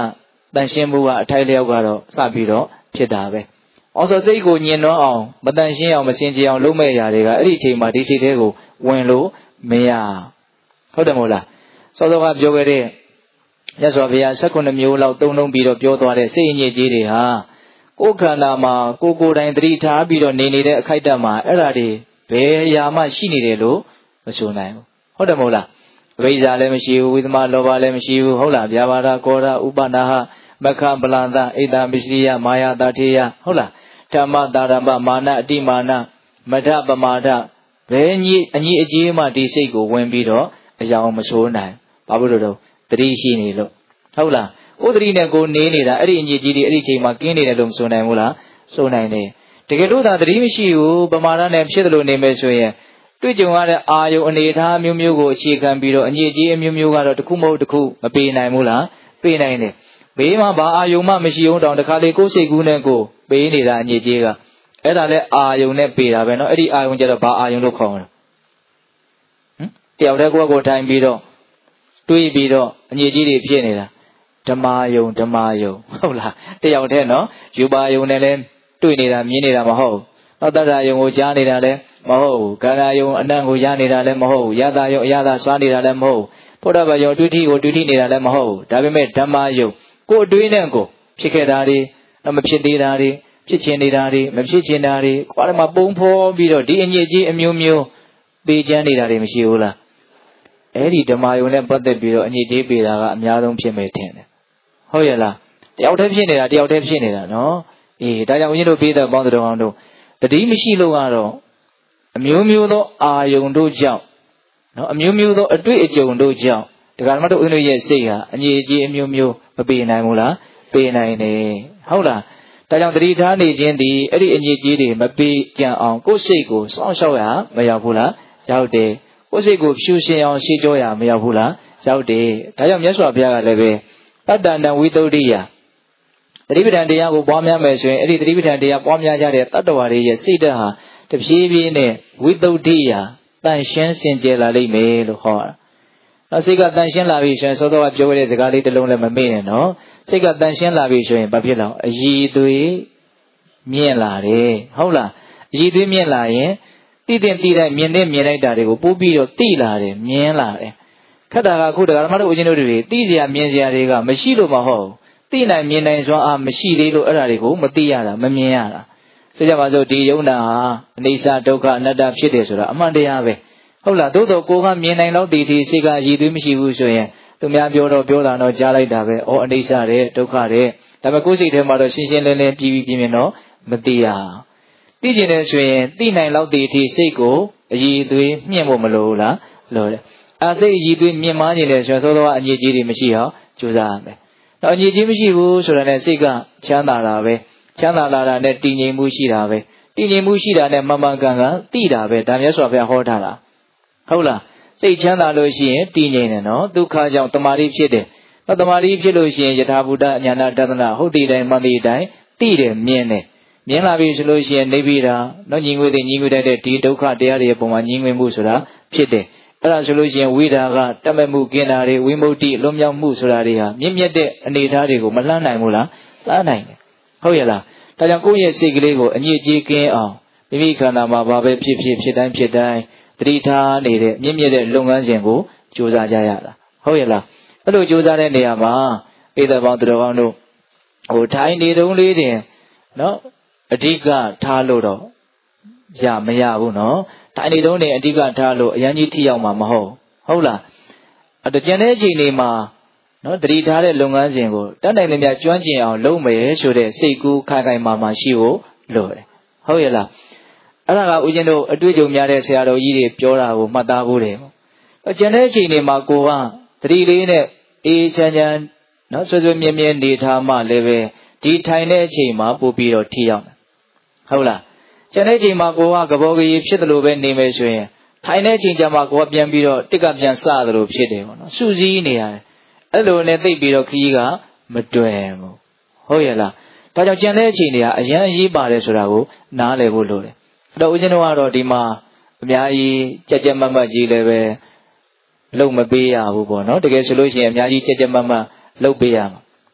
တန်ရှင်းမှုကအထိုက်လျောက်ကတော့စပြီးတော့ဖြစ်တာပဲအောင်ဆိုစိတ်ကိုညင်နှောအောင်မတန်ရှင်းအောင်မစင်ကြယ်အောင်လုပ်မဲ့အရာတွေကအဲ့ဒီအချိန်မှာဒီစိတ်ထဲကိုဝင်လို့မရဟုတ်တယ်မို့လားစောစောကပြောခဲ့တဲ့ရသော်ဘုရား၁၉မျိုးလောက်တုံ့လုံးပြီးတော့ပြောသွားတဲ့စိတ်အညစ်အကြေးတွေဟာကိုယ်ခန္ဓာမှာကိုယ်ကိုယ်တိုင်သတိထားပြီးတော့နေနေတဲ့အခိုက်အတန့်မှာအဲ့ဒါတွေဘယ်အရာမှရှိနေတယ်လို့မဆိုနိုင်ဘူးဟုတ်တယ်မို့လားအဘိဇာလည်းမရှိဘူးဝိသမလောဘလည်းမရှိဘူးဟုတ်လားဗျာပါဒကောရဥပနာဟမခပလန္တဣဒမစ္စရိယမာယာတထေယဟုတ်လားဓမ္မတာရမမာနအတိမာနမထပမာဒဘယ်ညအညီအကျေးမှဒီစိတ်ကိုဝင်ပြီးတော့အယောင်မဆိုးနိုင်ဘာလို့လဲတော့သတိရှိနေလို့ဟုတ်လားဥဒတိနဲ့ကိုနေနေတာအဲ့ဒီအညီကြီးတွေအဲ့ဒီချိန်မှာကင်းနေတယ်လို့မဆိုနိုင်ဘူးလားဆိုနိုင်တယ်တကယ်လို့သာသတိမရှိဘူးပမာဒနဲ့ဖြစ်တယ်လို့နေမယ်ဆိုရင်တွေ့ကြုံရတဲ့အာယုံအနေအထားမျိုးမျိုးကိုအခြေခံပြီးတော့အညီကြီးအမျိုးမျိုးကတော့တစ်ခုမဟုတ်တစ်ခုမပေးနိုင်ဘူးလားပေးနိုင်တယ်ဘေးမှာဘာအာယုံမှမရှိအောင်တောင်တခါလေကိုယ်စိတ်ကူးနဲ့ကိုပေးနေတာအညီကြီးကအဲ့ဒါလဲအာယုံနဲ့ပေးတာပဲเนาะအဲ့ဒီအာယုံကျတော့ဘာအာယုံလို့ခေါ်လဲဟမ်တယောက်တည်းကိုယ့်ကိုယ်ထိုင်ပြီးတော့တွေးပြီးတော့အညီကြီးတွေဖြစ်နေတာဓမ္မယုံဓမ္မယုံဟုတ်လားတယောက်တည်းเนาะယူပါယုံနဲ့လဲတွေ့နေတာမြင်နေတာမဟုတ်ဘူးသောတ္တယုံကိုကြားနေတာလဲမဟုတ်ဘူးကာယယုံအနံ့ကိုရနေတာလဲမဟုတ်ဘူးယတာယုံအယတာစားနေတာလဲမဟုတ်ဘူးဘုရားဘာယုံတွေ့ထိကိုတွေ့ထိနေတာလဲမဟုတ်ဘူးဒါပေမဲ့ဓမ္မယုံကိုယ်တွေးနဲ့ကိုဖြစ်ခဲ့တာတွေမဖြစ်သေးတာတွေဖြစ်ချင်နေတာတွေမဖြစ်ချင်တာတွေကွာမှာပုံဖော်ပြီးတော့ဒီအညစ်အကြေးအမျိုးမျိုးပေးချမ်းနေတာတွေမရှိဘူးလားအဲ့ဒီဓမ္မယုံနဲ့ပတ်သက်ပြီးတော့အညစ်အကြေးပေးတာကအများဆုံးဖြစ်မယ်ထင်တယ်ဟုတ်ရဲ့လားတယောက်တည်းဖြစ်နေတာတယောက်တည်းဖြစ်နေတာနော်အေးဒါကြောင့်ဦးဇင်းတို့ပေးတဲ့ပေါင်းတော်အောင်တို့တတိမရှိလို့ကတော့အမျိုးမျိုးသောအာယုံတို့ကြောင့်နော်အမျိုးမျိုးသောအတွေ့အကြုံတို့ကြောင့်ဒကာဓမ္မတို့ဦးဇင်းတို့ရဲ့စိတ်ဟာအညစ်အကြေးအမျိုးမျိုးမပေးနိုင်ဘူးလားပေးနိုင်တယ်ဟုတ်လားဒါကြောင့်တတိထားနေခြင်းဒီအဲ့ဒီအညစ်အကြေးတွေမပေးကြံအောင်ကိုယ်စိတ်ကိုစောင့်ရှောက်ရမရောက်ဘူးလားရောက်တယ်ကိုယ်စိတ်ကိုဖြူရှင်အောင်ရှေ့ကြောရမရောက်ဘူးလားရောက်တယ်ဒါကြောင့်မြတ်စွာဘုရားကလည်းပဲတတ္တန္တဝိသုဒ္ဓိယသတိပဋ္ဌာန်တရားကိုပွားများမယ်ဆိုရင်အဲ့ဒီသတိပဋ္ဌာန်တရားပွားများကြတဲ့တတ္တဝါတွေရဲ့စိတ်ဓာတ်ဟာတဖြည်းဖြည်းနဲ့ဝိသုဒ္ဓိယတန်ရှင်းစင်ကြယ်လာလိမ့်မယ်လို့ဟောတာနော်စိတ်ကတန်ရှင်းလာပြီဆိုရင်သောတော်ကပြောခဲ့တဲ့စကားလေးတစ်လုံးလည်းမမေ့နဲ့နော်စိတ်ကတန်ရှင်းလာပြီဆိုရင်ဘာဖြစ်လဲအရည်သွေးမြင့်လာတယ်ဟုတ်လားအရည်သွေးမြင့်လာရင်တိတင်တိတိုင်းမြင်တဲ့မြင်လိုက်တာတွေကိုပို့ပြီးတော့တိလာတယ်မြင်လာတယ်ခက်တာကအခုတရားဓမ္မတို့ဦးဇင်းတို့တွေတိစရာမြင်စရာတွေကမရှိလို့မဟုတ်သိနိုင်မြင်နိုင်စွမ်းအားမရှိသေးလို့အဲ့ဒါတွေကိုမသိရတာမမြင်ရတာဆိုကြပါစို့ဒီယုံနာဟာအနိစ္စဒုက္ခအနတ္တဖြစ်တယ်ဆိုတာအမှန်တရားပဲဟုတ်လားသို့တော့ကိုယ်ကမြင်နိုင်တော့ဒီဒီစိတ်ကရည်သွေးမရှိဘူးဆိုရင်သူများပြောတော့ပြောတာတော့ကြားလိုက်တာပဲဩအနိစ္စတဲ့ဒုက္ခတဲ့ဒါပေမဲ့ကိုယ်စိတ်ထဲမှာတော့ရှင်းရှင်းလင်းလင်းပြီးပြီးပြင်းပြင်းတော့မသိရသိကျင်တယ်ဆိုရင်သိနိုင်တော့ဒီဒီစိတ်ကိုအရည်သွေးမြင့်ဖို့မလိုဘူးလားလိုတယ်အစိတ်အရည်သွေးမြင့်မားနေတယ်ဆိုတော့သောသောအညစ်အကြေးတွေမရှိအောင်ကြိုးစားရမယ်တော့အညစ်အကြေးမရှိဘူးဆိုတာနဲ့စိတ်ကချမ်းသာတာပဲချမ်းသာလာတာနဲ့တည်ငြိမ်မှုရှိတာပဲတည်ငြိမ်မှုရှိတာနဲ့မှန်မှန်ကန်ကန်သိတာပဲဒါမျိုးဆိုဘုရားဟောထားတာဟုတ်လားစိတ်ချမ်းသာလို့ရှိရင်တည်ငြိမ်တယ်နော်ဒုက္ခကြောင့်တမာတိဖြစ်တယ်တော့တမာတိဖြစ်လို့ရှိရင်ယထာဘုဒ္ဓဉာဏတဒနာဟုတ်တည်တိုင်းမှန်တည်တိုင်းသိတယ်မြင်တယ်မြင်လာပြီဆိုလို့ရှိရင်နေပြီးတာနော်ညီငွေတဲ့ညီငွေတဲ့ဒီဒုက္ခတရားတွေပုံမှာညီငွေမှုဆိုတာဖြစ်တယ်အဲ့ဒါဆိုလို့ရှိရင်ဝိဒါကတတ်မဲ့မှုกินတာတွေဝိမု ക്തി လွန်မြောက်မှုဆိုတာတွေဟာမြင့်မြတ်တဲ့အနေအထားတွေကိုမလှမ်းနိုင်ဘူးလားလှမ်းနိုင်တယ်ဟုတ်ရဲ့လားဒါကြောင့်ကိုယ့်ရဲ့စိတ်ကလေးကိုအညစ်အကြေးကင်းအောင်မိမိခန္ဓာမှာဘာပဲဖြစ်ဖြစ်ဖြစ်တိုင်းဖြစ်တိုင်းတတိထားနေတဲ့မြင့်မြတ်တဲ့လုပ်ငန်းစဉ်ကိုကြိုးစားကြရတာဟုတ်ရဲ့လားအဲ့လိုကြိုးစားတဲ့နေရာမှာပိဿပေါင်းသူတော်ကောင်းတို့ဟိုထိုင်နေတုံးလေးတင်နော်အဓိကထားလို့တော့ရမရဘူးနော်ထိုင်နေတုံးနေအဓိကထားလို့အရန်ကြီးထိရောက်မှာမဟုတ်ဟုတ်လားအတကြံတဲ့အချိန်လေးမှာနော်တတိထားတဲ့လုပ်ငန်းစဉ်ကိုတတ်နိုင်သမျှကျွမ်းကျင်အောင်လုပ်မယ်ဆိုတဲ့စိတ်ကူးခိုင်ခိုင်မာမာရှိဖို့လိုတယ်ဟုတ်ရဲ့လားအဲ့ဒါကဦးဇင်းတို့အတွေ့အကြုံများတဲ့ဆရာတော်ကြီးတွေပြောတာကိုမှတ်သားဖို့တယ်အကျန်တဲ့အချိန်လေးမှာကိုကတတိလေးနဲ့အေးချမ်းချမ်းနော်ဆွေဆွေမြဲမြဲနေထားမှလည်းပဲဒီထိုင်တဲ့အချိန်မှာပို့ပြီးတော့ထိရောက်တယ်ဟုတ်လားကျန်တဲ့အချိန်မှာကိုကကဘောကကြီးဖြစ်တယ်လို့ပဲနေမယ်ဆိုရင်ထိုင်တဲ့အချိန်ကျမှကိုကပြန်ပြီးတော့တစ်ကပြန်စတယ်လို့ဖြစ်တယ်ပေါ့နော်စူးစီးနေရတယ်အဲ့လိုနဲ့သိပြီးတော့ခကြီးကမတွယ်ဘူးဟုတ်ရဲ့လားဒါကြောင့်ကျန်တဲ့အချိန်တွေကအရန်အရေးပါတယ်ဆိုတာကိုနားလည်ဖို့လိုတယ်အဲ့တော့ဦးဇင်းတို့ကတော့ဒီမှာအများကြီးကြက်ကြက်မတ်မတ်ကြီးလည်းပဲလုံမပေးရဘူးပေါ့နော်တကယ်ဆိုလို့ရှိရင်အများကြီးကြက်ကြက်မတ်မတ်လုပ်ပေးရမှာ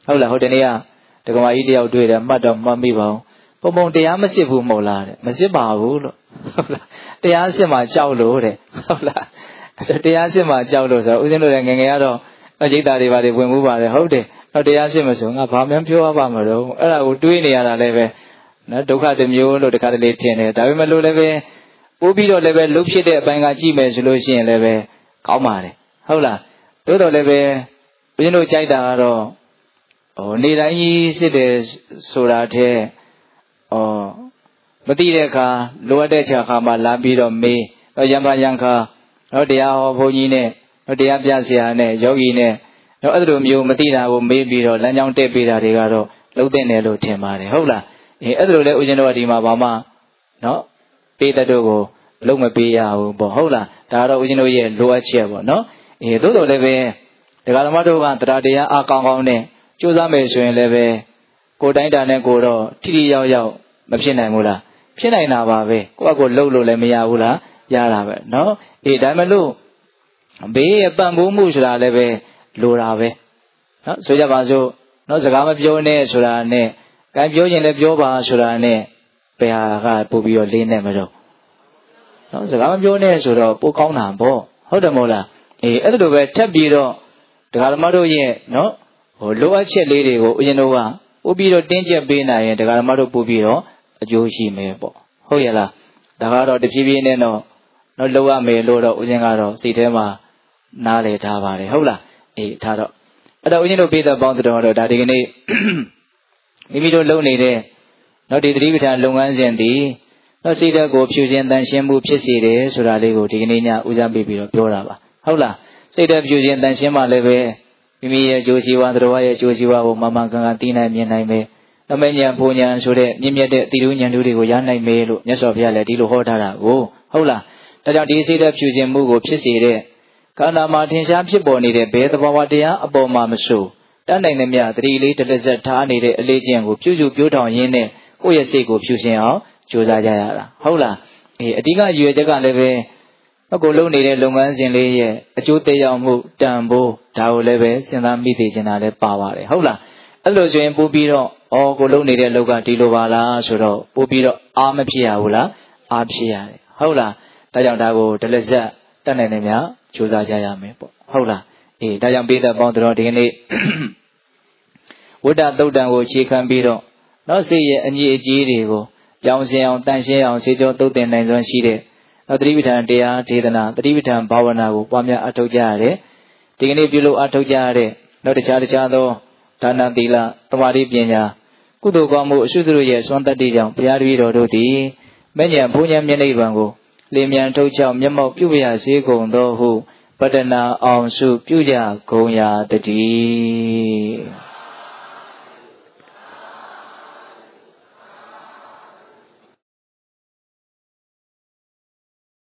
ဟုတ်လားဟုတ်တယ်နေကတက္ကမကြီးတယောက်တွေ့တယ်မှတ်တော့မှတ်မိပါအောင်ပုံပုံတရားမစစ်ဘူးမဟုတ်လားတဲ့မစစ်ပါဘူးလို့ဟုတ်လားတရားစစ်မှကြောက်လို့တဲ့ဟုတ်လားတရားစစ်မှကြောက်လို့ဆိုတော့ဦးဇင်းတို့လည်းငယ်ငယ်ကတော့အကျိတ်သားတွေပါတွေဝင်မှုပါတယ်ဟုတ်တယ်တော့တရားစစ်မဆိုငါဘာမှမပြောရပါမလို့အဲ့ဒါကိုတွေးနေရတာလည်းပဲနော်ဒုက္ခတစ်မျိုးလို့တခါတလေထင်တယ်ဒါပေမဲ့လို့လည်းပဲပို့ပြီးတော့လည်းပဲလှုပ်ဖြစ်တဲ့အပိုင်းကကြည့်မယ်ဆိုလို့ရှိရင်လည်းပဲကောင်းပါတယ်ဟုတ်လားသို့တော်လည်းပဲဦးဇင်းတို့ကြိုက်တာကတော့ဟိုနေတိုင်းကြီးစစ်တယ်ဆိုတာတဲ့ဩမသိတဲ့အခါလိုအပ်တဲ့ခြာခါမှာလာပြီးတော့မေးတော့ရံပါရံခါတော့တရားဟောဘုန်းကြီးနဲ့တော့တရားပြဆရာနဲ့ယောဂီနဲ့တော့အဲ့လိုမျိုးမသိတာကိုမေးပြီးတော့လမ်းကြောင်းတက်ပေးတာတွေကတော့လုံးတဲ့တယ်လို့ထင်ပါတယ်ဟုတ်လားအေးအဲ့လိုလဲဦးဇင်းတို့ကဒီမှာဘာမှနော်ပေးတဲ့တို့ကိုလုံးမပေးရဘူးပေါ့ဟုတ်လားဒါကတော့ဦးဇင်းတို့ရဲ့လိုအပ်ချက်ပေါ့နော်အေးသို့တော်လည်းပဲဒကာသမားတို့ကတရားတရားအကောင်းကောင်းနဲ့ကြိုးစားမယ်ဆိုရင်လည်းပဲကိုယ်တိုင်းတာနဲ့ကိုတော့ထိထိရောက်ရောက်မဖြစ်နိုင်ဘူးလားဖြစ်နိုင်တာပါပဲကိုယ့်အကိုလှုပ်လို့လည်းမရဘူးလားရတာပဲနော်အေးဒါမှမလို့ဘေးရဲ့ပံ့ပိုးမှုဆိုတာလည်းပဲလိုတာပဲနော်ဆိုကြပါစို့နော်စကားမပြောနဲ့ဆိုတာနဲ့ကံပြောရင်လည်းပြောပါဆိုတာနဲ့ဘယ်ဟာကပို့ပြီးတော့လေးနဲ့မတော့နော်စကားမပြောနဲ့ဆိုတော့ပိုကောင်းတာပေါ့ဟုတ်တယ်မဟုတ်လားအေးအဲ့လိုပဲထပ်ပြီးတော့ဒကာသမားတို့ရဲ့နော်ဟိုလိုအပ်ချက်လေးတွေကိုဦးဇင်းတို့ကပို့ပြီးတော့တင်းကျပ်ပေးနိုင်ရင်ဒကာသမားတို့ပို့ပြီးတော့အကျိုးရှိမယ်ပေါ့ဟုတ်ရဲ့လားဒါကတော့တဖြည်းဖြည်းနဲ့တော့နော်လောက်ရမယ်လို့တော့ဦးဇင်းကတော့စိတ်ထဲမှာနားလေထားပါတယ်ဟုတ်လားအေးထားတော့အဲ့တော့ဦးဇင်းတို့ပေးတဲ့ပေါင်းတော်တော့ဒါဒီကနေ့မိမိတို့လုပ်နေတဲ့နော်ဒီသတိပဋ္ဌာန်လုပ်ငန်းစဉ်ဒီနော်စိတ်ဓာတ်ကိုဖြူစင်တန်ရှင်းမှုဖြစ်စေတယ်ဆိုတာလေးကိုဒီကနေ့ညဦးစားပေးပြီးတော့ပြောတာပါဟုတ်လားစိတ်ဓာတ်ဖြူစင်တန်ရှင်းမှလည်းပဲမိမိရဲ့အကျိုးစီးပွားတော်ရဲ့အကျိုးစီးပွားကိုမမှန်ကန်ကန်သိနိုင်မြင်နိုင်မယ်။နမဉ္ဇဉ်ဘုံဉဏ်ဆိုတဲ့မြင့်မြတ်တဲ့တိရုဉဏ်တို့တွေကိုရနိုင်မယ်လို့မြတ်စွာဘုရားလည်းဒီလိုဟောထားတာကိုဟုတ်လား။ဒါကြောင့်ဒီစိတ်ဓာတ်ဖြူစင်မှုကိုဖြစ်စေတဲ့ခန္ဓာမှာထင်ရှားဖြစ်ပေါ်နေတဲ့ဘယ်သဘာဝတရားအပေါ်မှာမဆိုတတ်နိုင်တဲ့မြတ်တတိလေးတစ်လက်ဆက်ထားနေတဲ့အလေးချင်းကိုပြုစုပြောထောင်ရင်းနဲ့ကိုယ့်ရဲ့စိတ်ကိုဖြူစင်အောင်ကြိုးစားကြရတာဟုတ်လား။အေးအဓိကရည်ရွယ်ချက်ကလည်းပဲကိုလုပ်နေတဲ့လုပ်ငန်းစဉ်လေးရဲ့အကျိုးသက်ရောက်မှုတန်ဖိုးဒါကိုလည်းပဲစဉ်းစားမိသိချင်တာလည်းပါပါတယ်ဟုတ်လားအဲ့လိုဆိုရင်ပို့ပြီးတော့ဩကိုလုပ်နေတဲ့လောက်ကဒီလိုပါလားဆိုတော့ပို့ပြီးတော့အားမဖြစ်ရဘူးလားအားဖြစ်ရတယ်ဟုတ်လားဒါကြောင့်ဒါကိုတလက်ဆက်တတ်နိုင်နေများကြိုးစားကြရမယ်ပေါ့ဟုတ်လားအေးဒါကြောင့်ပေးတဲ့ပေါင်းတော်ဒီကနေ့ဝိတ္တသုတ်တံကိုခြေခံပြီးတော့နောက်စိတ်ရဲ့အညီအကြီးတွေကိုပြောင်းစင်အောင်တန်ရှင်းအောင်ခြေကျော်သုတ်တင်နိုင်စွမ်းရှိတဲ့သတိပဋ္ဌာန်တရားဒေသနာသတိပဋ္ဌာန်ဘာဝနာကိုပွားများအထောက်ကြရတယ်ဒီကနေ့ပြုလုပ်အထောက်ကြရတဲ့နောက်တခြားတခြားသောဒါနသီလသမာဓိပညာကုသိုလ်ကောင်းမှုအရှုတို့ရဲ့စွမ်းတတ္တိကြောင့်ဘုရားတပည့်တော်တို့သည်မဉ္ဇဉ်ဘုံဉဏ်မျက်နှိပ်ပံကိုလင်းမြန်ထုတ်ချောက်မျက်မှောက်ပြုပြရစေကုန်သောဟုပတ္တနာအောင်စုပြုကြကုန်ရာတည်း